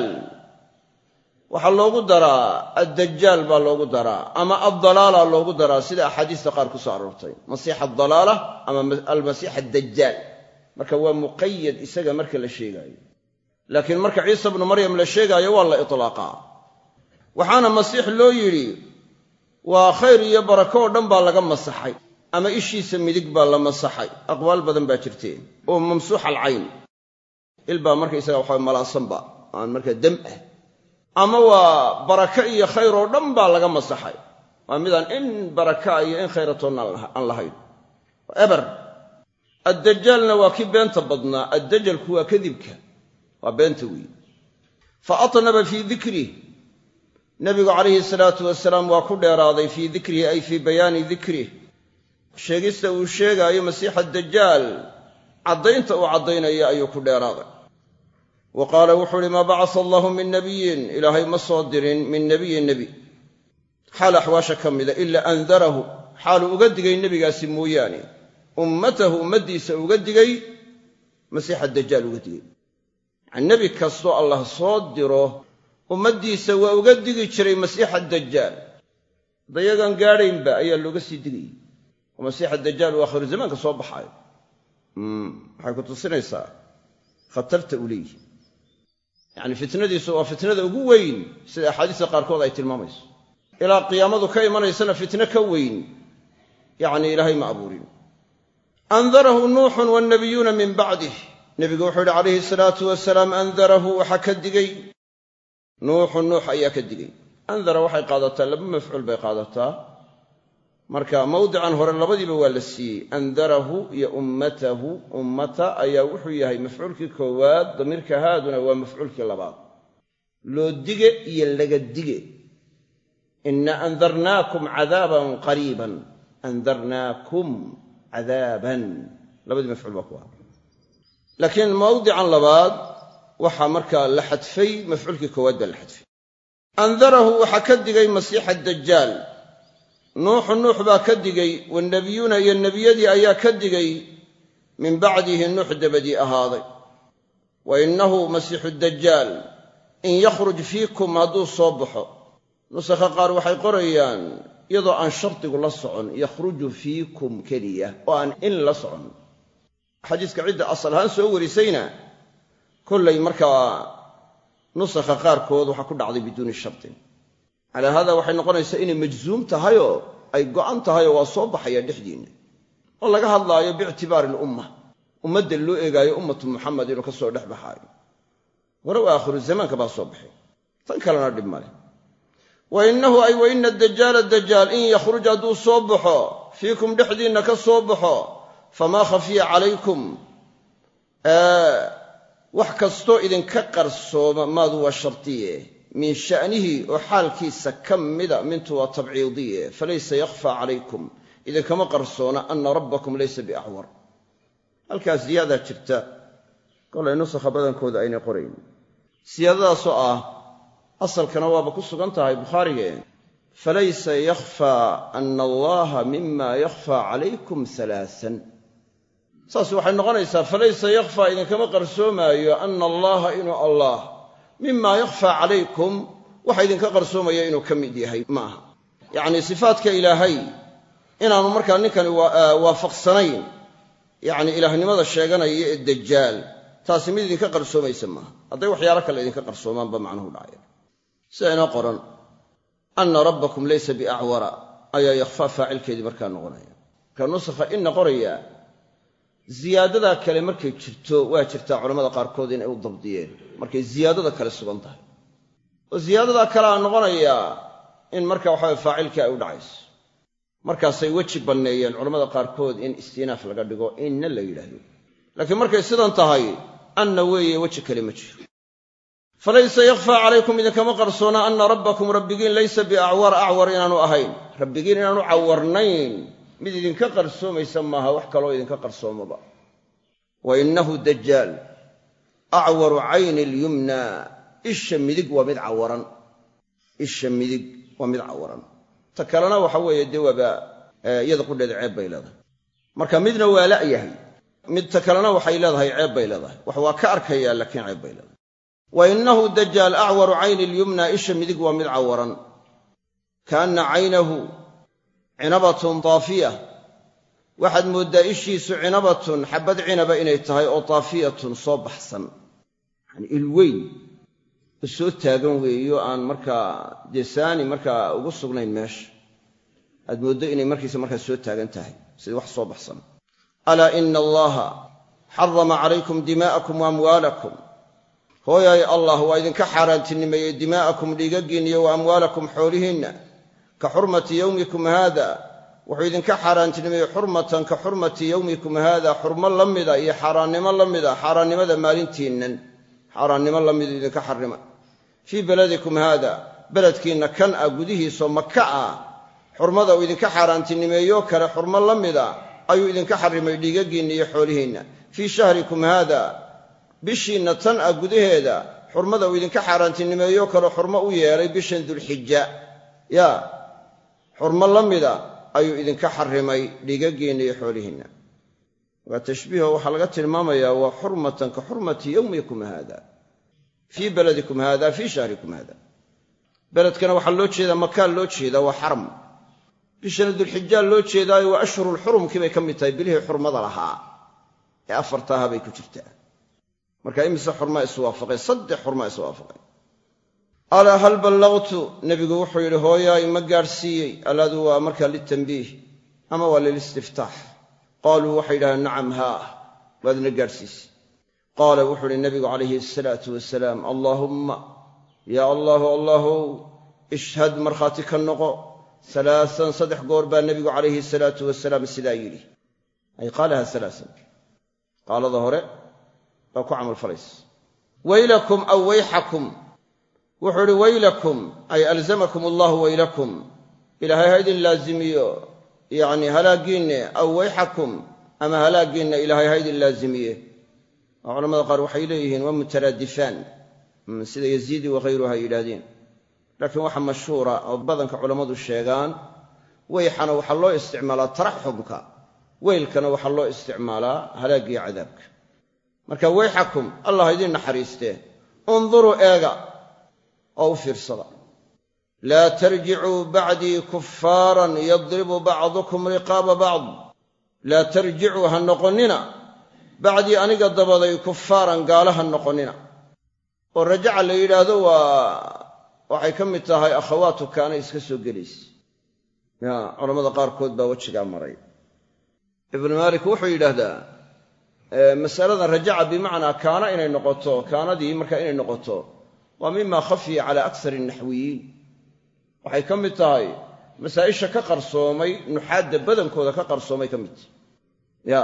waxaa loogu daraa addajaal baa loogu daraa ama addalaala loogu daraa sida axaadiista qaar ku soo aroortay masiix addalaala ama almasiix addajaal marka waa muqayad isaga marka la sheegaayo laakiin marka ciisa bnu maryam la sheegaayo waa la itlaaqaa waxaana masiix loo yidhi waa khayr iyo barako oo dhan baa laga masaxay ama ishiisa midig baa la masaxay aqwaal badan baa jirteen oo mamsuux alcayn ilbaa markaysaga waxa malaasanba aan markaa dam ah ama waa barako iyo khayr oo dhan baa laga masaxay waa midaan in baraka iyo in khayratoonna aan lahayn eber addajaalna waa kii beenta badnaa addajalku waa kadibka waa beenta weeye fa atnaba fii dikrih nabigu calayhi salaatu wasalaam waa ku dheeraaday fii dikrihi ay fii bayaani dikrih sheegista uu sheegaayo masiixa dajaal caddaynta uu caddaynaya ayuu ku dheeraaday wa qaala wuxuu uhi maa bacasa allahu min nabiyin ilaahay ma soo dirin min nabiyin nebi xaal axwaasha ka mida ilaa andarahu xaaluu uga digay nebigaasi mooyaane ummatahu ummaddiisa uga digay masiixa dajaal uga digay yacani nebi kastoo allah soo diro ummaddiisa waa uga digi jiray masiixa dajaal dayagan gaadhaynba ayaa looga sii digayay oo masiixa dajaal uu aakhiru zamaanka soo baxaayo waxay ku tusinaysaa khatarta uu leeyihi yacni fitnadiisu waa fitnada ugu weyn sida axaadiista qaarkood ay tilmaamayso ilaa qiyaamadu ka imanaysana fitno ka weyn yacni ilaahay ma abuurin andarahu nuuxun wannabiyuuna min bacdih nebigu wuxuu yidhi calayhi salaatu wasalaam andarahu waxaa ka digay nuuxu nuux ayaa ka digay andara waxay qaadataa laba mafcuul bay qaadataa marka mawdican hore labadiiba waa la siiyey andarahu iyo ummatahu ummata ayaa wuxuu yahay mafcuulkii koowaad damiirka haaduna waa mafcuulkii labaad loo dige iyo laga dige inna andarnaakum cadaaban qariiban andarnaakum cadaaban labadii mafcuul baa ku ah laakiin mawdican labaad waxaa markaa la xadfay mafcuulkii koowaad baa la xadfay andarahu waxaa ka digay masiixa dajaal nuuxu nuux baa ka digay wannabiyuuna iyo nebiyadii ayaa ka digay min bacdihi nuux dabadii ahaaday wa innahu masiixu dajaal in yakhruj fiikum hadduu soo baxo nusakha qaar waxay qorayaan iyadoo aan shardigu la socon yakhruju fiikum keliya oo aan in la socon xadiiska cidda asal ahaan soo warisayna kollay markaa nusakha qaarkood waxaa ku dhacday biduuni shardin calaa haada waxay noqonaysaa inay majzuum tahayoo ay go'an tahayoo waa soo baxaya dhexdiinna oo laga hadlaayo biictibaari lumma ummadda loo eegaayo ummatu muxamed inuu ka soo dhex baxaayo walow aakhiru zamaanka baa soo baxay tan kalena dhib male wa innahu ay wa ina dajaala dajaal in yakhruj hadduu soo baxo fiikum dhexdiinna ka soo baxo famaa khafiya calaykum wax kastoo idinka qarsooma maadu waa shardiye min sha'nihi oo xaalkiisa ka mida mintu waa tabciidiye falaysa yakhfaa calaykum idinkama qarsoona anna rabbakum laysa biacwar halkaas ziyaadaa jirta kolay nusakha badankooda aynay qorayn siyaadadaasoo ah asalkana waaba ku sugan tahay bukhaarige falaysa yakhfaa ana allaha mima yakhfaa calaykum halaasan saas waxay noqonaysaa falaysa yakhfaa idinkama qarsoomaayo ana allaha inuu allah mimaa yakhfaa calaykum waxa idinka qarsoomaya inuu ka mid yahay maaha yacnii sifaadka ilaahay inaanu markaa ninkani waafaqsanayn yacni ilaahnimada sheeganaya ee dajaal taasi mid idinka qarsoomaysa maaha hadday waxyaalo kale idinka qarsoomaanba macnuhu dhacaya sida inoo qoran anna rabbakum laysa biacwara ayaa yakhfaa faacilkeedii markaa noqonaya markaa nusakha inna qoraya ziyaadadaa kale markay jirto waa jirtaa culammada qaarkood inay u dabdiyeen markay ziyaadada kale sugan tahay oo ziyaadadaa kalea noqonayaa in marka waxaway faacilkii ay u dhacayso markaasay weji banneeyeen culammada qaarkood in istinaaf laga dhigo inna la yidhaahdo laakiin markay sidan tahay anna weeye weji kale ma jiro falaysa yakhfaa calaykum idinkama qarsoona anna rabbakum rabbigiin laysa biacwar acwar inaanu ahayn rabbigiin inaanu cawarnayn mid idinka qarsoomaysa maaha wax kaloo idinka qarsoomaba wa innahu dajaal acwaru cayni alyumna isha midig waa mid cawaran isha midig waa mid cawaran ta kalena waxa weeye dee waaba iyada qudheeda ceeb bay leedahay marka midna waa la'yahay mid ta kalena waxay leedahay ceeb bay leedahay wax waa ka arkayaa laakiin ceeb bay leedahay wa innahu dajaal acwaru cayni lyumna isha midig waa mid cawaran kaanna caynahu cinabatun daafiya waxaad mooddaa ishiisu cinabatun xabad cinaba inay tahay oo daafiyatun soo baxsan yani ilweyn oo soo taagan weeyo aan markaa desaani markaa ugu sugnayn meesha aad mooddo inay markiisa markaa soo taagan tahay sida wax soo baxsan alaa ina allaha xarama calaykum dimaa'akum wa amwaalakum hooyaay allah waa idinka xaaraantinimeeyey dimaa'akum dhiigaggiinna iyo wa amwaalakum xoolihiinna ka xurmati yowmikum haada wuxuu idinka xaaraantinimeeyey xurmatan ka xurmati yowmikum haada xurmo la mida iyo xaaraannimo la mida xaaraannimada maalintiinnan xaaraannimo la midu idinka xarima fii beladikum haada beledkiinna kan ah gudihiisoo maka ah xurmada uu idinka xaaraantinimeeyo kale xurmo la mida ayuu idinka xarrimay dhiigaggiinna iyo xoolihiinna fii shahrikum haada bishiinna tan ah gudaheeda xurmada uu idinka xaaraantinimeeyo kale xurmo u yeelay bishan dulxija yaa xurmo la mida ayuu idinka xarrimay dhiigaggiinna iyo xoolihiinna waa tashbiiho waxaa laga tilmaamayaa waa xurmatan ka xurmati yowmikum haada fii beladikum haada fii shahrikum haada beledkana waxaa loo jeedaa makaan loo jeedaa waa xaram bishana dulxijaa loo jeedaayo waa ashhurulxurumkii bay ka mid tahay bilihii xurmada lahaa ee afartaaha bay ku jirtaa marka imise xurmaa iswaafaqay saddex xurmaa iswaafaqay alaa hal ballagtu nebigu wuxuu yidhi hooyaay ma gaadhsiiyey alaadu waa markaa litanbiih ama waa lilistiftaax qaaluu waxay yidhahdeen nacam haa waadna gaadhsiisay qaala wuxuu yidhi nebigu calayhi asalaatu wasalaam allaahumma yaa allaahu allaahow ishhad markhaati ka noqo alaasan saddex goor baa nebigu calayhi salaatu wasalaam sidaa yidhi ay qaalaha alaasan qaalada hore waa ku camalfalays waylakum aw wayxakum wuxuu idhi waylakum ay alzamakum allahu waylakum ilaahay ha idin laazimiyo yacni halaaggiinne aw wayxakum ama halaaggiinna ilaahay ha idin laazimiye oo culamada qaar waxay leeyihiin waa mutaraadifaan sida yaziidi wakhayruhu ay yidhaahdeen laakiin waxa mashhuura oo badanka culammadu sheegaan wayxana waxaa loo isticmaalaa taraxumka weylkana waxaa loo isticmaalaa halaaggiyo cadaabka marka wayxakum allah idin naxariistee unduruu eega oo u fiirsada laa tarjicuu bacdii kuffaaran yadribu bacdukum riqaaba bacd laa tarjicuu ha noqonnina bacdii aniga dabaday kuffaaran gaala ha noqonnina oo rajaca la yidhaahdo waa waxay ka mid tahay akhawaatu kaana iska soo gelaysa ya culammada qaarkood baa wejigaa maray ibnu maalik wuxuu yidhaahdaa masaladan rajaca bimacnaa kaana inay noqoto kaanadii markaa inay noqoto waa mima khafiya calaa aksari naxwiyiin waxay ka mid tahay masaa'isha ka qarsoomay nuxaadda badankooda ka qarsoomay ka mid tahay ya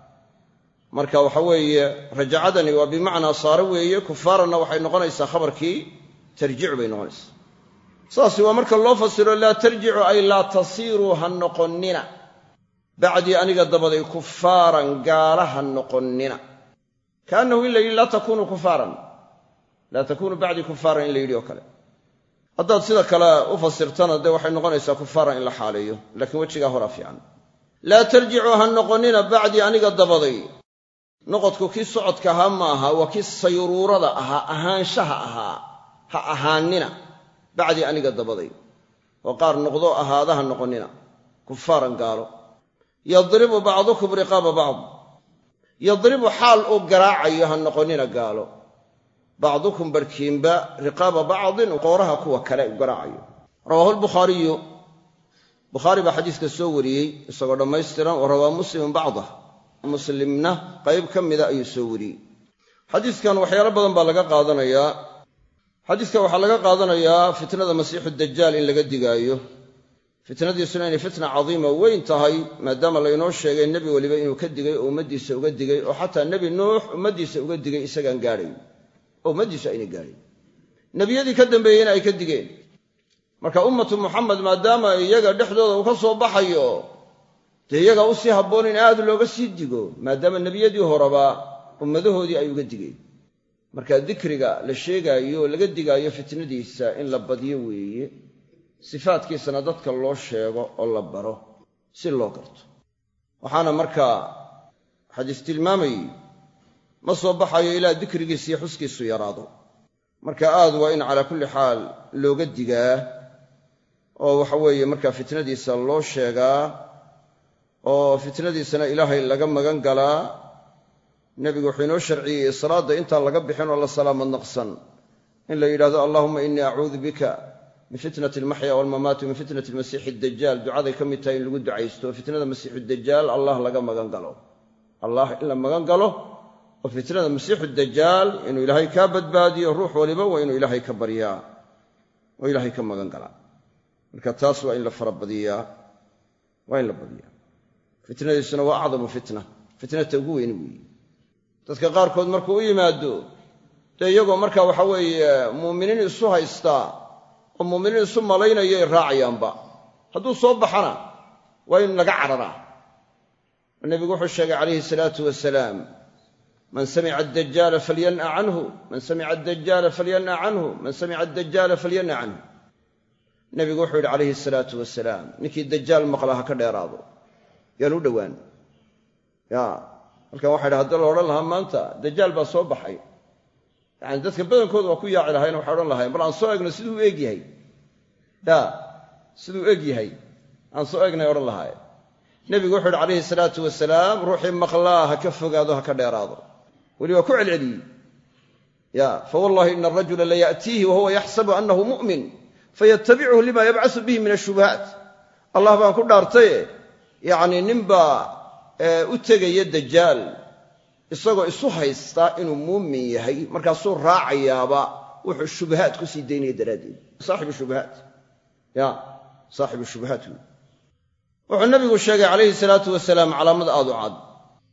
marka waxa weeye rajacadani waa bimacnaa saare weeye kufaaranna waxay noqonaysaa khabarkii tarjicu bay noqonaysaa saasi waa marka loo fasiro laa tarjicu ay laa tasiiruu ha noqonnina bacdii aniga dabaday kufaaran gaala ha noqonnina kaannahu in la yidhi laa takuunuu kufaaran laa takuunuu bacdii kufaaran in la yidhi oo kale haddaad sida kale u fasirtana dee waxay noqonaysaa kufaaran in la xaaleeyo laakiin wejigaa horaa fiican laa tarjicuu ha noqonnina bacdii aniga dabaday noqodku kii socodka ahaa ma aha waa kii sayruurada ahaa ahaanshaha ahaa ha ahaanina bacdii aniga dabaday oo qaar noqdo ahaada ha noqonnina kufaaran gaalo yadribu bacdukum riqaaba bacd yadribu xaal uu garaacayo ha noqonnina gaalo bacdukum barkiinba riqaaba bacdin qooraha kuwa kale u garaacayo rawaahu lbukhaariyu bukhaari baa xadiiska soo wariyey isagoo dhammaystiran wa rawaa muslimun bacdah muslimna qayb ka mida ayuu soo wariyey xadiiskan waxyaalo badan baa laga qaadanayaa xadiiska waxaa laga qaadanayaa fitnada masiixu dajaal in laga digaayo fitnadiisuna inay fitna cadiima weyn tahay maadaama laynoo sheegay nebi weliba inuu ka digay oo ummaddiisa uga digay oo xataa nebi nuux ummaddiisa uga digay isagaan gaadhayn oo ummaddiisu aynay gaadhayn nebiyadii ka dambeeyeyna ay ka digeen marka ummatu muxamed maadaama iyaga dhexdooda uu ka soo baxayo dee iyaga u sii habboon in aad looga sii digo maadaama nebiyadii horeba ummadahoodii ay uga digeen marka dikriga la sheegaayo laga digaayo fitnadiisa in la badiyo weeye sifaadkiisana dadka loo sheego oo la baro si loo garto waxaana markaa xadiis tilmaamayay ma soo baxayo ilaa dikrigiisa iyo xuskiisu yaraado marka aad waa in calaa kulli xaal looga digaa oo waxa weeye markaa fitnadiisa loo sheegaa oo fitnadiisana ilaahay laga magan galaa nebigu wuxuu inoo sharciyey salaadda intaan laga bixin oo la salaamad naqsan in la yidhahdo allahumma innii acuudu bika min fitnati almaxya waalmamaati min fitnati almasiixi addajaal ducaday ka mid tahay in lagu ducaysto fitnada masiixu dajaal allah laga magan galo allah in la magan galo oo fitnada masiixu dajaal inuu ilaahay kaa badbaadiyo ruux waliba waa inuu ilaahay ka baryaa oo ilaahay ka magan galaa marka taas waa in la farabadiyaa waa in la badiyaa fitnadiisuna waa acdamu fitna fitnata ugu weyn weeye dadka qaarkood markuu u yimaado dee iyagoo markaa waxa weeye muuminiin isu haystaa oo muuminiin isu malaynayay raacayaanba hadduu soo baxana waa in laga cararaa nebigu wuxuu sheegay calayhi salaatu wasalaam man samica addajaala falyan'a canhu man samica addajaala falyan'a canhu man samica addajaala falyan'a canhu nebigu wuxuu yidhi calayhi salaatu wasalaam ninkii dajaal maqla ha ka dheeraado yaan u dhowaan ya halkan waxa yidhi haddii la odhan lahaa maanta dajaal baa soo baxay yacani dadka badankooda waa ku yaaci lahayn waxay odhan lahayn bal aan soo egno siduu u eg yahay ya siduu eg yahay aan soo egnay odhan lahaay nebigu wuxuu yidhi calayhi salaatu wasalaam ruuxii maqlaa ha ka fogaado ha ka dheeraado weli waa ku celceliyey ya fawallahi ina arajula laya'tiihi wahuwa yaxsabu annahu mu'min fayatabicuhu lima yabcasu bihi min ashubuhaat allah baan ku dhaartaye yacnii ninbaa u tegaya dajaal isagoo isu haysta inuu muumin yahay markaasuu raacayaaba wuxuu shubahaad ku sii daynaya daraaddeed saaxibu shubahaat ya saaxibu shubahaat wuxuu nabigu sheegay calayhi salaatu wasalaam calaamad aad u cad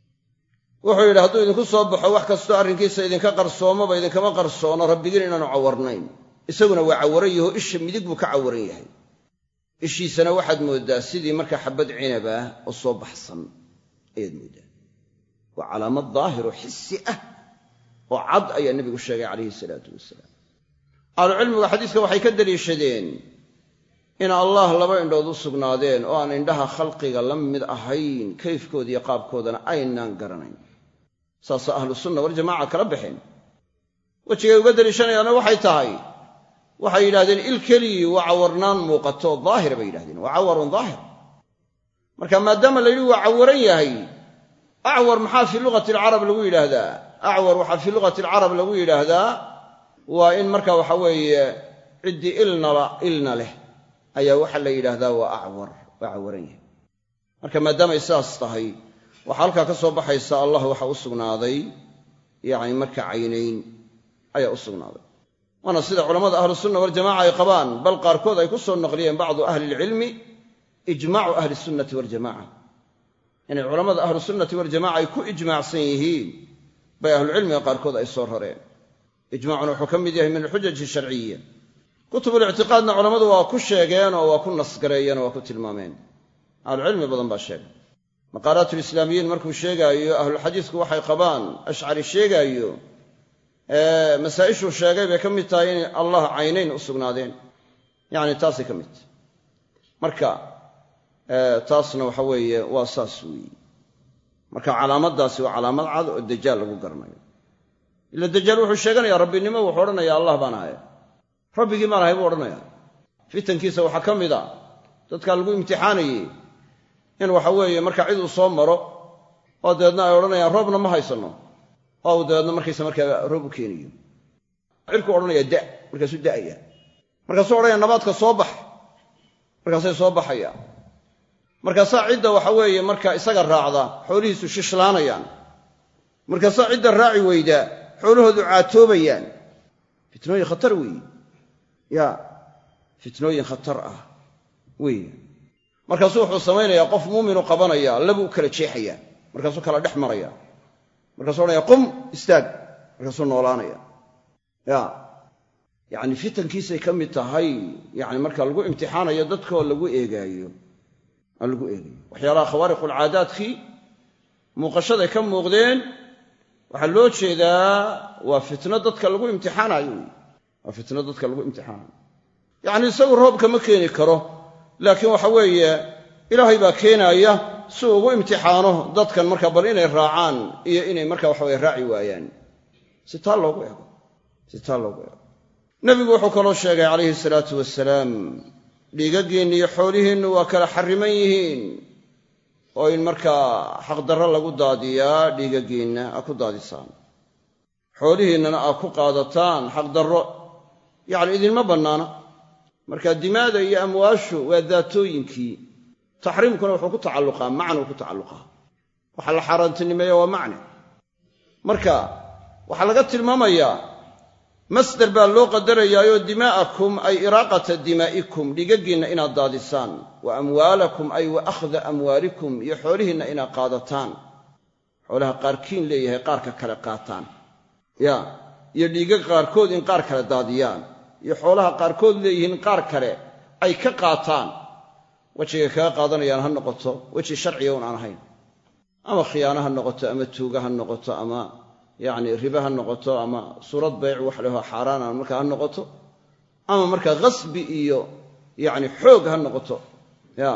wuxuu yidhi hadduu idinku soo baxo wax kastoo arrinkiisa idinka qarsoomoba idinkama qarsoono rabbigiin inaanu cawarnayn isaguna waa cawaran yaho isha midig buu ka cawaran yahay ishiisana waxaad mooddaa sidii markaa xabad cinab ah oo soo baxsan ayaad mooddaa waa calaamad daahiro xisi ah oo cad ayaa nebigu sheegay calayhi salaatu wasalaam ahlucilmigu xadiiska waxay ka daliishadeen in allah laba indhood u sugnaadeen oo aan indhaha khalqiga la mid ahayn kayfkooda iyo qaabkoodana aynaan garanayn saasa ahlu sunna waljamaaca kala baxeen wejigay uga daliishanayaana waxay tahay waxay yidhahdeen il keligii waa cawarnaan muuqato daahira bay yidhahdeen waa cawarun daahir marka maadaama la yidhi waa cawaran yahay acwar maxaa fii luqati alcarab lagu yidhaahdaa acwar waxaa fii luqati alcarab lagu yidhaahdaa waa in marka waxa weeye ciddii ilnala ilna leh ayaa waxaa la yidhaahdaa waa acwar waa cawaran yahay marka maadaamay sidaas tahay waxaa halkaa ka soo baxaysa allah waxa u sugnaaday yacni marka caynayn ayaa u sugnaaday waana sida culammada ahlusunna waljamaca ay qabaan bal qaarkood ay ku soo naqliyeen bacdu ahli ilcilmi ijmaacu ahli sunnati waljamaca inay culammada ahlusunnati waljamaca ay ku ijmaacsan yihiin bay ahlucilmiga qaarkood ay soo rareen ijmaacuna wuxuu ka mid yahay min alxujaji sharciya kutubulictiqaadna culammadu waa ku sheegeen oo waa ku nasgareeyeen oo waa ku tilmaameen ahlucilmi badan baa sheegay maqaalaatulislaamiyiin markuu sheegaayo ahluxadiisku waxay qabaan ashcari sheegaayo masaa'ishuu sheegay bay ka mid tahay inay allah caynayn u sugnaadeen yacni taasay ka mid tahay marka taasna waxa weeye waa saas weeye marka calaamaddaasi waa calaamad cad oo dajaal lagu garanayo ila dajaal wuxuu sheeganayaa rabbinimo wuxuu odhanayaa allah baan ahay rabbigii baan ahay buu odhanayaa fitankiisa waxaa ka mid a dadkaa lagu imtixaanayey in waxa weeye marka cid uu soo maro oo dabeedna ay odhanayaan roobna ma haysanno oo uu dabeedna markaysa markaa roob u keeniyo cirkuu odhanaya da markaasuu da'aya markaasuu odhanaya nabaadka soo bax markaasay soo baxayaan markaasaa cidda waxa weeye marka isaga raacda xoolihiisu shishlaanayaan markaasaa cidda raaci weydaa xoolahoodu caatoobayaan fitnooyin khatar weeye ya fitnooyin khatar ah weeye markaasuu wuxuu samaynayaa qof muuminu qabanaya labuu kala jeexayaa markaasuu kala dhex maraya markaasuu odhanaya qum istaag markaasuu noolaanaya ya yacni fitankiisay ka mid tahay yacni marka lagu imtixaanayo dadkoo lagu eegaayo aan lagu eegayo waxyaalaha khawaariqulcaadaadkii muuqashaday ka muuqdeen waxaa loo jeedaa waa fitno dadka lagu imtixaanayo wey waa fitno dadka lagu imtixaanayo yacni isagu roobka ma keeni karo laakiin waxa weeye ilaahay baa keenaya si uu ugu imtixaano dadkan markaa bal inay raacaan iyo inay markaa waxa weye raaci waayaan si taa loogu ego si taa loogu ego nebigu wuxuu kaloo sheegay calayhi salaatu wasalaam dhiigaggiinna iyo xoolihiinnu waa kala xarriman yihiin oo in markaa xaqdarro lagu daadiyaa dhiigaggiinna aa ku daadisaan xoolihiinnana aa ku qaadataan xaqdarro yacni idinma bannaana marka dimaada iyo amwaashu waa daatooyinkii taxriimkuna wuxuu ku tacalluqaa macnuu ku tacalluqaa waxa la xaaraantinimeeya waa macne marka waxaa laga tilmaamayaa masdar baa loo qadarayaayoo dimaa'akum ay iraaqata dimaa'ikum dhigaggiinna inaad daadisaan wa amwaalakum ay wa akhda amwaalikum iyo xoolihiinna inaad qaadataan xoolaha qaarkiin leeyahay qaarka kale qaataan ya iyo dhiigag qaarkood in qaar kale daadiyaan iyo xoolaha qaarkood leeyihiin qaar kale ay ka qaataan wejigay kaga qaadanayaan ha noqoto weji sharciga un aan ahayn ama khiyaano ha noqoto ama tuuga ha noqoto ama yacni ribe ha noqoto ama suurad bayc wax leho xaaraan aan markaa ha noqoto ama markaa khasbi iyo yacni xoog ha noqoto ya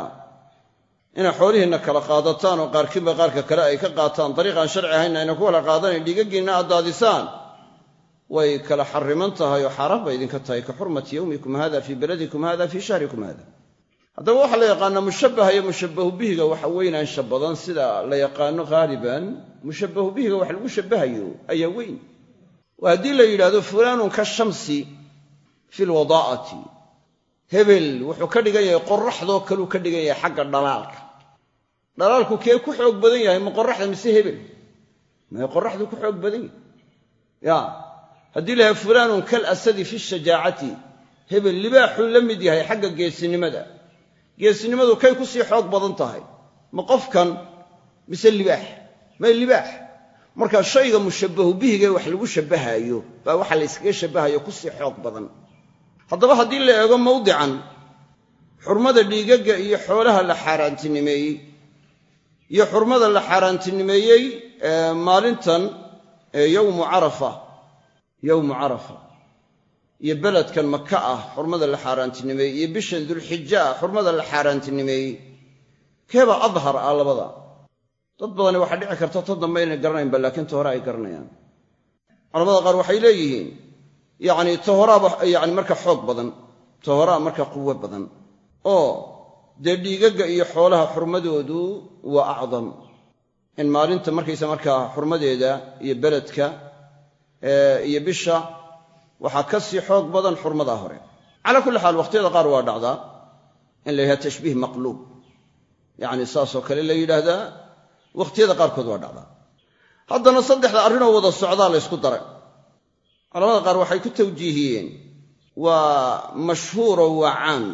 inay xoolihiinna kala qaadataan oo qaarkiinba qaarka kale ay ka qaataan dariiqaan sharci ahaynna ayna ku wala qaadanayn dhiigaggiinna aad daadisaan way kala xarriman tahay oo xaaraan bay idinka tahay ka xurmati yawmikum hada fii baladikum hada fii shahrikum hada haddaba waxaa la yaqaanaa mushabbaha iyo mushabbahu bihiga waxa weynaansha badan sida la yaqaano haaliban mushabbahu bihiga wax lagu shabbahayo ayaa weyn waa haddii la yidhaahdo fulaanun ka shamsi fi lwadaa'ati hebel wuxuu ka dhigan yahay qorraxdoo kaluu ka dhigan yahay xagga dhalaalka dhalaalku kee ku xoog badan yahay ma qorraxda mise hebel may qorraxdu ku xoog badan yahay ya haddii la yahay fulaanun kal asadi fi shajaacati hebel libaaxuu la mid yahay xagga geesinimada geesinimadu kay ku sii xoog badan tahay ma qofkan mise libaax may libaax marka shayga mushabbahu bihiga wax lagu shabbahaayo baa waxa la iskaga shabbahayo ku sii xoog badan haddaba haddii la eego mawdican xurmada dhiigagga iyo xoolaha la xaaraantinimeeyey iyo xurmada la xaaraantinimeeyey maalintan yowmu carafa yowmu carafa iyo beledkan maka ah xurmada la xaaraantinimeeyey iyo bishan dulxija ah xurmada la xaaraantinimeeyey keebaa adhar ah labada dad badani waxaa dhici karta ta dambe inay garanaynba laakiin ta hore ay garanayaan culamada qaar waxay leeyihiin yacni ta horaaba yani marka xoog badan ta horaa marka quwo badan oo dee dhiigagga iyo xoolaha xurmadoodu waa acdam in maalinta markaysa markaa xurmadeeda iyo beledka iyo bisha waxaa ka sii xoog badan xurmadaa hore calaa kulli xaal waqhtiyada qaar waa dhacdaa in la yidhahda tashbiih maqluub yacni saasoo kale la yidhaahdaa wakhtiyada qaarkood waa dhacdaa haddana saddexda arrinoo wada socdaa la ysku daray culamada qaar waxay ku tawjiihiyeen waa mashhuuro waa caan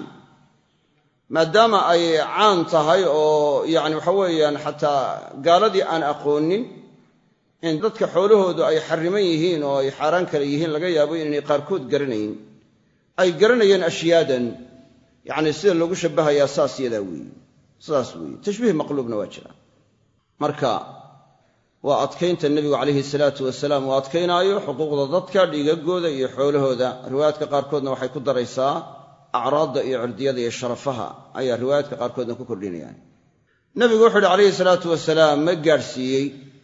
maadaama ay caan tahay oo yacni waxa weeyaan xataa gaaladii aan aqoonin in dadka xoolahoodu ay xarriman yihiin oo ay xaaraan kale yihiin laga yaabo inaynay qaarkood garanayn ay garanayeen ashyaadan yacni sida loogu shabbahayaa saas yadaa weeye sidaas weeye tashbiih maqluubna waa jira marka waa adkaynta nebigu calayhi salaatu wasalaam uu adkaynaayo xuquuqda dadka dhiigagooda iyo xoolahooda riwaayaadka qaarkoodna waxay ku daraysaa acraadda iyo cirdiyada iyo sharafaha ayaa riwaayaadka qaarkoodna ku kordhinayaan nebigu wuxuu yidhi calayhi salaatu wasalaam ma gaadhsiiyey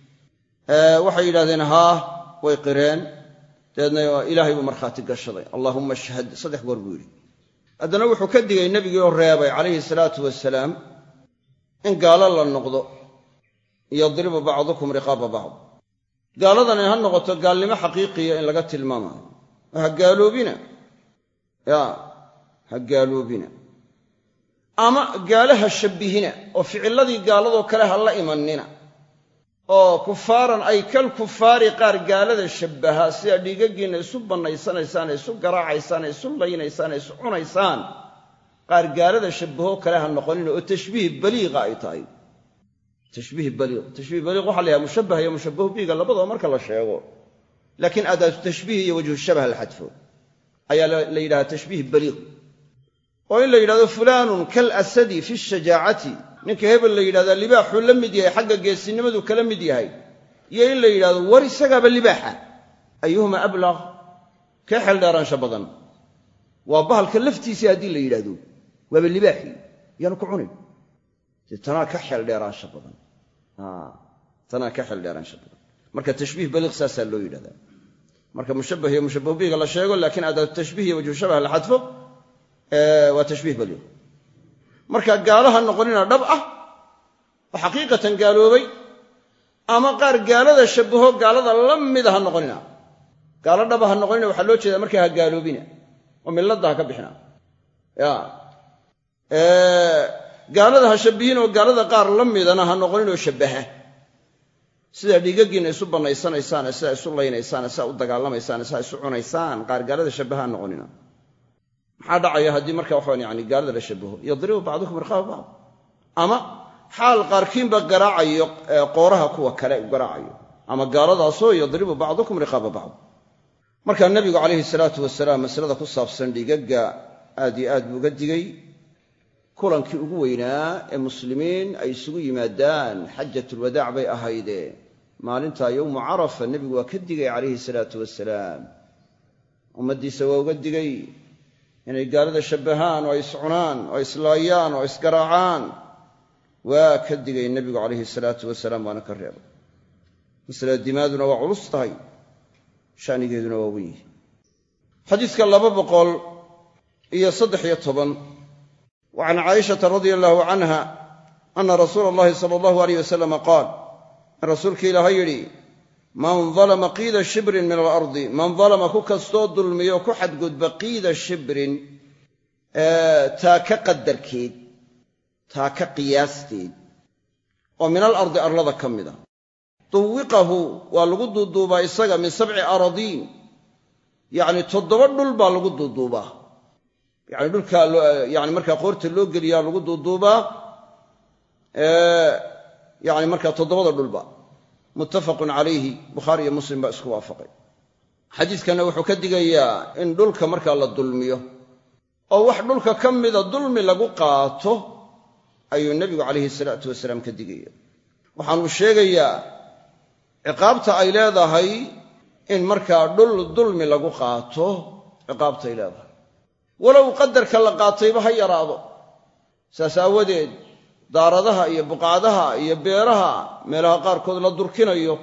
waxay yidhahdeen haa way qireen dabeedna ilaahay buu markhaati gashaday allaahumma ashhad saddex goor buu yidhi haddana wuxuu ka digay nebigii oo reebay calayhi salaatu wasalaam in gaalo la noqdo yadribu bacdukum riqaaba bacd gaaladan ha noqoto gaalnimo xaqiiqiya in laga tilmaamayo ha gaaloobina ya ha gaaloobina ama gaalo ha shabbihina oo ficilladii gaaladoo kale ha la imanina oo kufaaran ay kal kufaari qaar gaalada shabbaha sida dhiigaggiinna isu bannaysanaysaan isu garaacaysaan isu laynaysaan isu cunaysaan qaar gaalada shabbahoo kale ha noqonina oo tashbiih baliiqa ay tahay tashbiih baliiq tashbiih baliiq waxaa la yidhaha mushabbah iyo mushabbahu bihiga labadaba marka la sheego laakiin adaatu tashbiih iyo wajhu shabah la xadfo ayaa la yidhahaa tashbiih baliiq oo in la yidhahdo fulaanun kal asadi fi shajaacati ninka hebel la yidhahdaa libaaxuu la mid yahay xagga geesinimadu kala mid yahay iyo in la yidhahdo war isagaaba libaaxa ayuhuma ablaq kee xeeldheeraansha badan waa bahalka laftiisii haddii la yidhaahdo waaba libaaxii yaanu ku cunin dee tanaa ka xeel dheeraansha badan tanaa ka xeel dheeraansha badan marka tashbiih baliiq saasaa loo yidhahdaa marka mushabbah iyo mushabbahu bihiga la sheego laakiin adaatu tashbiih iyo wajhu shabah la xadfo waa tashbiih baliiq marka gaalaha noqonina dhab ah oo xaqiiqatan gaaloobay ama qaar gaalada shabbaho gaalada la mida ha noqonina gaalo dhaba ha noqonina waxaa loo jeedaa markaa ha gaaloobina oo milladda ha ka bixina ya gaalada ha shabbihin oo gaalada qaar la midana ha noqonin oo shabbaha sidaa dhiigaggiinna isu bannaysanaysaan sidaa isu laynaysaan sidaa u dagaalamaysaan sidaa isu cunaysaan qaar gaalada shabbaha ha noqonina maxaa dhacaya haddii marka waxaan yani gaalada la shabbaho yadribu bacdukum riqaaba bacd ama xaal qaarkiinba garaacayo qooraha kuwa kale u garaacayo ama gaaladaasoo yadribu bacdukum riqaaba bacd markaa nebigu calayhi salaatu wasalaam masalada ku saabsan dhiigagga aad iyo aad buu uga digay kulankii ugu weynaa ee muslimiin ay isugu yimaadaan xajatulwadaac bay ahaydee maalintaa yowmu carafa nebigu waa ka digay calayhi salaatu wasalaam ummaddiisa waa uga digay inay gaalada shabbahaan oo ay iscunaan oo islaayaan oo isgaraacaan waa ka digay nebigu calayhi salaatu wasalaam waana ka reebay masalada dimaaduna waa culus tahay shanigeeduna waa weyn yihi xadiidka laba boqol iyo saddex iyo toban wa can caayishata radia allahu canha ana rasuula allahi sala allahu alayh wasalam qaal in rasuulka ilaahay yidhi man dalama qiida shibrin min alardi man dalama ku kastoo dulmiyo ku xadgudba qiida shibrin taaka qadarkeed taaka qiyaasteed oo min alardi arlada ka mida duwiqahu waa lagu duuduubaa isaga min sabci aradiin yacni toddoba dhul baa lagu duuduubaa yacni dhulkaa yani markaa qoorta loo geliyaa lagu duuduubaa yani markaa toddobada dhulba muttafaqun calayhi bukhaari iyo muslim baa isku waafaqay xadiidkanna wuxuu ka digayaa in dhulka markaa la dulmiyo oo wax dhulka ka mida dulmi lagu qaato ayuu nebigu calayhi salaatu wasalaam ka digaya waxaanuu sheegayaa ciqaabta ay leedahay in markaa dhul dulmi lagu qaato ciqaabta ay leedahay walow qadarka la qaatayba ha yaraado saas aawadeed daaradaha iyo buqacdaha iyo beeraha meelaha qaarkood la durkinayo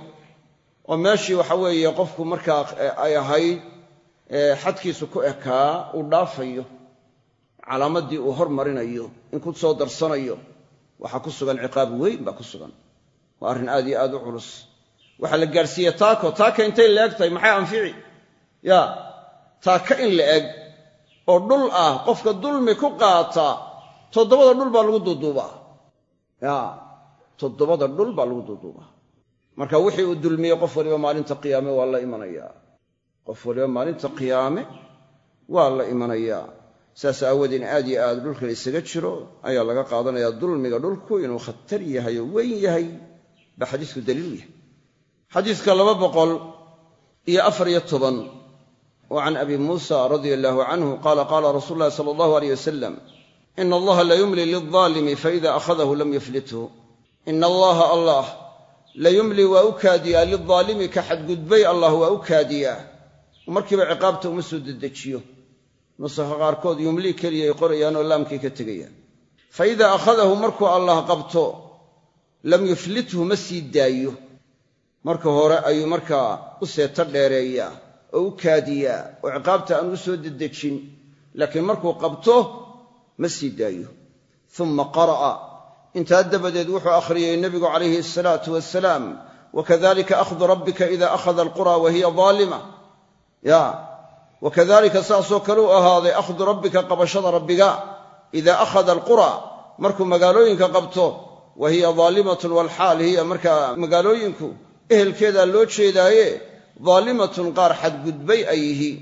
oo meeshii waxa weeye qofku markaa ay ahayd xadkiisu ku ekaa uu dhaafayo calaamaddii uu hormarinayo in ku soo darsanayo waxaa ku sugan ciqaab weyn baa ku sugan waa arrin aad iyo aad u culus waxaa la gaadhsiiye taako taaka intay la eg tahay maxay anfici ya taaka in la eg oo dhul ah qofka dulmi ku qaata toddobada dhul baa lagu duuduubaa ya toddobada dhul baa lagu duuduubaa marka wixii uu dulmiyey qof waliba maalinta qiyaame waa la imanayaa qof waliba maalinta qiyaame waa la imanayaa saas aawadeed in aad iyo aad dhulka la isaga jiro ayaa laga qaadanayaa dulmiga dhulku inuu khatar yahay oo weyn yahay baa xadiisku daliilu yahay xadiiska laba boqol iyo afar iyo toban wa can abi muusa radia allahu canhu qaala qaala rasuulu llahi sala allahu alayh wasalam ina allaha la yumli lildaalimi faida akhadahu lam yuflithu ina allaha allah la yumli waa u kaadiyaa lildaalimi ka xadgudbay allah waa u kaadiyaa markiiba ciqaabta uma soo dedejiyo nusakha qaarkood yumlii keliya ay qorayaan oo laamkii ka tegayaan fa idaa akhadahu markuu allah qabto lam yuflithu ma sii daayo marka hore ayuu markaa u seeto dheereeyaa oo u kaadiyaa oo ciqaabta aan u soo dedejin laakiin markuu qabto ma sii daayo uma qara'a intaa dabadeed wuxuu akhriyey nebigu calayhi asalaatu wasalaam wakadalika akhdu rabbika ida akhada alqura wa hiya daalima ya wakadalika saasoo kale u ahaaday akhdu rabbika qabashada rabbiga idaa akhada alqura markuu magaalooyinka qabto wa hiya daalimatun walxaal hiya markaa magaalooyinku ehelkeedaa loo jeedaaye daalimatun qaar xadgudbay ay yihiin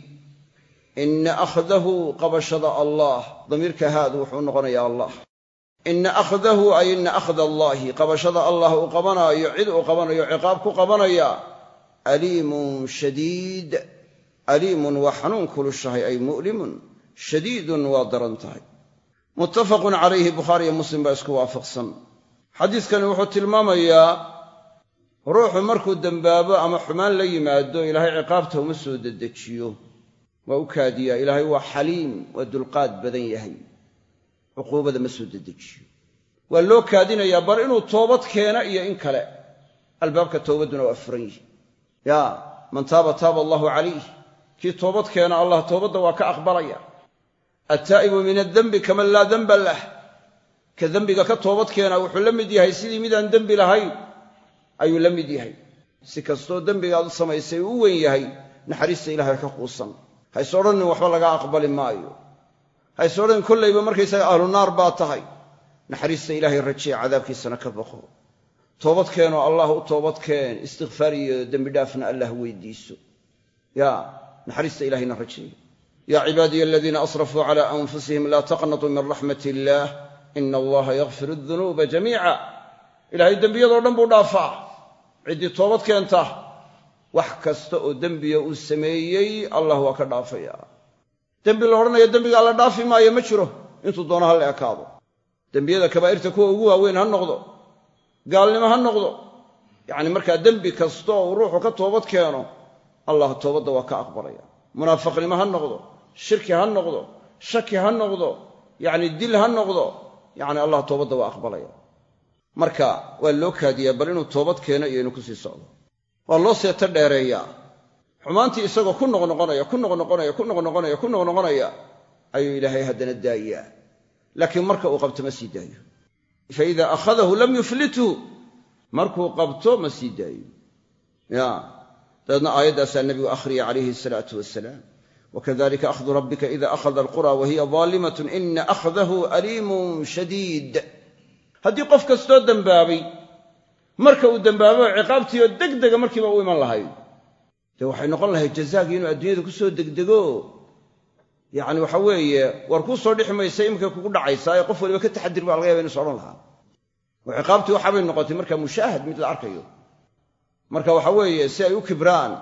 ina akhdahu qabashada allah damiirka haadu wuxuu noqonayaa allah ina akhdahu ay ina akhda allaahi qabashada allah uu qabanaayo cid uu qabanayo ciqaab ku qabanaya aliimun shadiid aliimun waa xanuun kulushahay ay mu'limun shadiidun waa daran tahay muttafaqun calayhi bukhaari iyo muslim baa isku waafaqsan xadiidkani wuxuu tilmaamayaa ruuxu markuu dembaabo ama xumaan la yimaado ilaahay ciqaabta uma soo dedejiyo waa u kaadiyaa ilaahay waa xaliim waa dulqaad badan yahay cuquubada ma soo dedejiyo waa loo kaadinayaa bar inuu toobad keena iyo in kale albaabka towbadduna waa furan yihi yaa man taaba taaba allahu calayh kii toobad keena allah toobadda waa ka aqbalaya attaa'ibu min addenbi kaman laa denba lah ka dembiga ka toobad keena wuxuu la mid yahay sidii midaan dembi lahayn ayuu la mid yahay si kastoo dembigaad u samaysay uu u weyn yahay naxariista ilahay ka quusan hayse odhanin waxba laga aqbali maayo hayse odhanin kollayba markaysaga ahlu naar baa tahay naxariista ilaahay rajiya cadaabkiisana ka baqo toobad keenoo allah u toobad keen istikfaar iyo dembi dhaafna allah weydiiso yaa naxariista ilaahayna rajiya yaa cibaadiya aladiina asrafuu calaa anfusihim laa taqnatuu min raxmat illaah ina allaha yakfiru adunuuba jamiica ilaahay dembiyadoo dhan buu dhaafaa ciddii toobad keenta wax kasta oo dembiya uu sameeyey allah waa ka dhaafayaa dembi la odhanayo dembigaa la dhaafi maayo ma jiro intuu doono ha la ekaado dembiyada kabaa'irta kuwa ugu waaweyn ha noqdo gaalnimo ha noqdo yacni markaa dembi kasta oo ruuxu ka toobad keeno allah toobadda waa ka aqbalaya munaafiqnimo ha noqdo shirki ha noqdo shaki ha noqdo yacni dil ha noqdo yacni allah toobadda waa aqbalaya marka waa loo kaadiyaa bal inuu toobad keeno iyo inuu ku sii socdo waa loo seeto dheereeyaa xumaantii isagoo ku noqnoqonaya ku noqnoqonaya ku noqnoqonaya ku noqnoqonaya ayuu ilaahay haddana daayaa laakiin marka uu qabto ma sii daayo fa idaa akhadahu lam yuflithu markuu qabto ma sii daayo ya dabeedna aayaddaasaa nebigu akhriyay calayhi asalaatu wassalaam wakadalika akhdu rabbika ida akhada alqura wahiya daalimatun ina akhdahu aliimun shadiid haddii qof kastoo dembaabay marka uu dembaabo ciqaabtiioo degdega markiiba u iman lahayd dee waxay noqon lahayd jazaagii inuu adduunyada ku soo degdego yacni waxa weeye war kuu soo dhixi maysa iminka kugu dhacaysaa ee qof waliba ka taxadir baa laga yaba inu is odhan lahaa oo ciqaabtii waxaabay noqotay markaa mushaahad mid la arkayo marka waxa weeye si ay u kibraan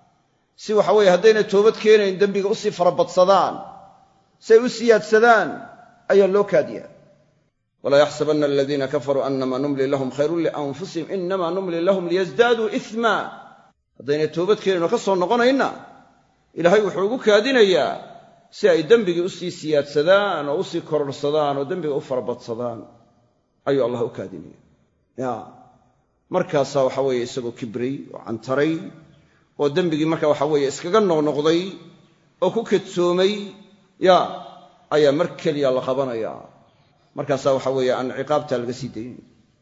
si waxa weeye haddayna toobad keenayn dembiga usii farabadsadaan si ay u siyaadsadaan ayaa loo kaadiyaa walaa yaxsabanna aladiina kafaruu annama numli lahum khayrun lianfusihim inama numli lahum liyasdaaduu isma haddaynay toobad keenayn oo ka soo noqonayna ilaahay wuxuu ugu kaadinayaa si ay dembigii usii siyaadsadaan oo usii kororsadaan oo dembiga u farabadsadaan ayuu allah u kaadinaya ya markaasaa waxa weeye isagoo kibray oo cantaray oo dembigii marka waxa weeye iskaga noqnoqday oo ku kedsoomay ya ayaa mar keliya la qabanaya markaasaa waxa weeye aan ciqaabtaa laga sii daynay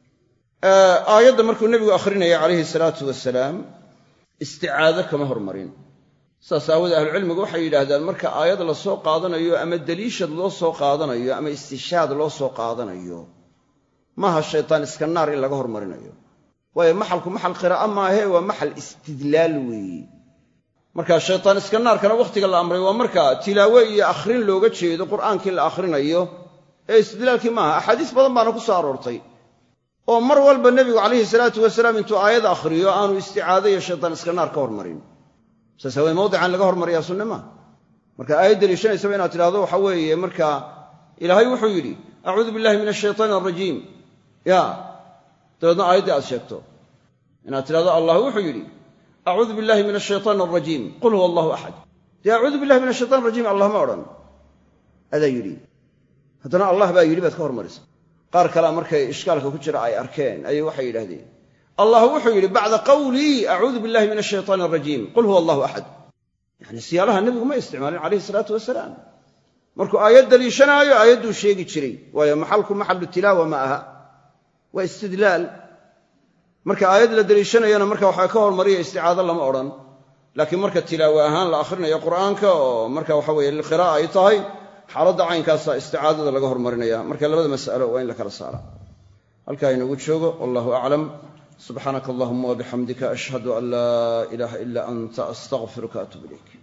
aayadda markuu nebigu akhrinaya calayhi salaatu wasalaam isticaado kama hormarin saas aawoodee ahlucilmigu waxay yidhaahdaan marka aayad la soo qaadanayo ama daliishad loo soo qaadanayo ama istishaad loo soo qaadanayo maaha shaytaan iska naar in laga hormarinayo waayo maxalku maxal qiraa'a maahe waa maxal istidlaal weeye markaa shaytaan iska naarkana wakhtiga la amray waa marka tilaawe iyo akhrin looga jeedo qur'aankii la akhrinayo ee istidlaalkii maaha axaadiis badan baana ku soo aroortay oo mar walba nebigu calayhi salaatu wasalaam intuu aayad akhriyo aanu isticaado iyo shaytaan iska naar ka hormarin saas hawee mawdican laga hormariyaa sunne maa marka aayad daliishanaysaba inaad tidhahdo waxa weeye marka ilaahay wuxuu yidhi acuudu billahi min ashaytaani alrajiim ya dabeedna aayaddii aad sheegto inaad tidhahdo allah wuxuu yidhi acuudu billahi min ashaytaani alrajiim qul huwa allahu axad dee acuudu billahi min ashaytaan arajiim allah ma odhan adaa yidhi haddana allah baa yidhi baad ka hormarisa qaar kalea markay ishkaalka ku jira ay arkeen ayay waxay yidhahdeen allah wuxuu yidhi bacda qawlii acuudu billahi min ashaytaani alrajiim qul huwa allahu axad yacni siyaalaha nebigu ma isticmaalin calayhi salaatu wasalaam markuu aayad daliishanaayo aayadduu sheegi jiray waayo maxalku maxalu tilaawa ma aha waa istidlaal marka aayad la daliishanayana marka waxaa ka hormariya isticaado lama odhan laakiin marka tilaawe ahaan la akhrinayo qur'aanka oo marka waxa weeye lilqiraa'a ay tahay xaaladda caynkaasa isticaadada laga hormarinaya marka labada mas'alo waa in la kala saara halkaa inoogu joogo wallahu aclam subxaanaka allahuma wabixamdika ashhadu an laa ilaaha ilaa anta astaqfiruka atuub ilayk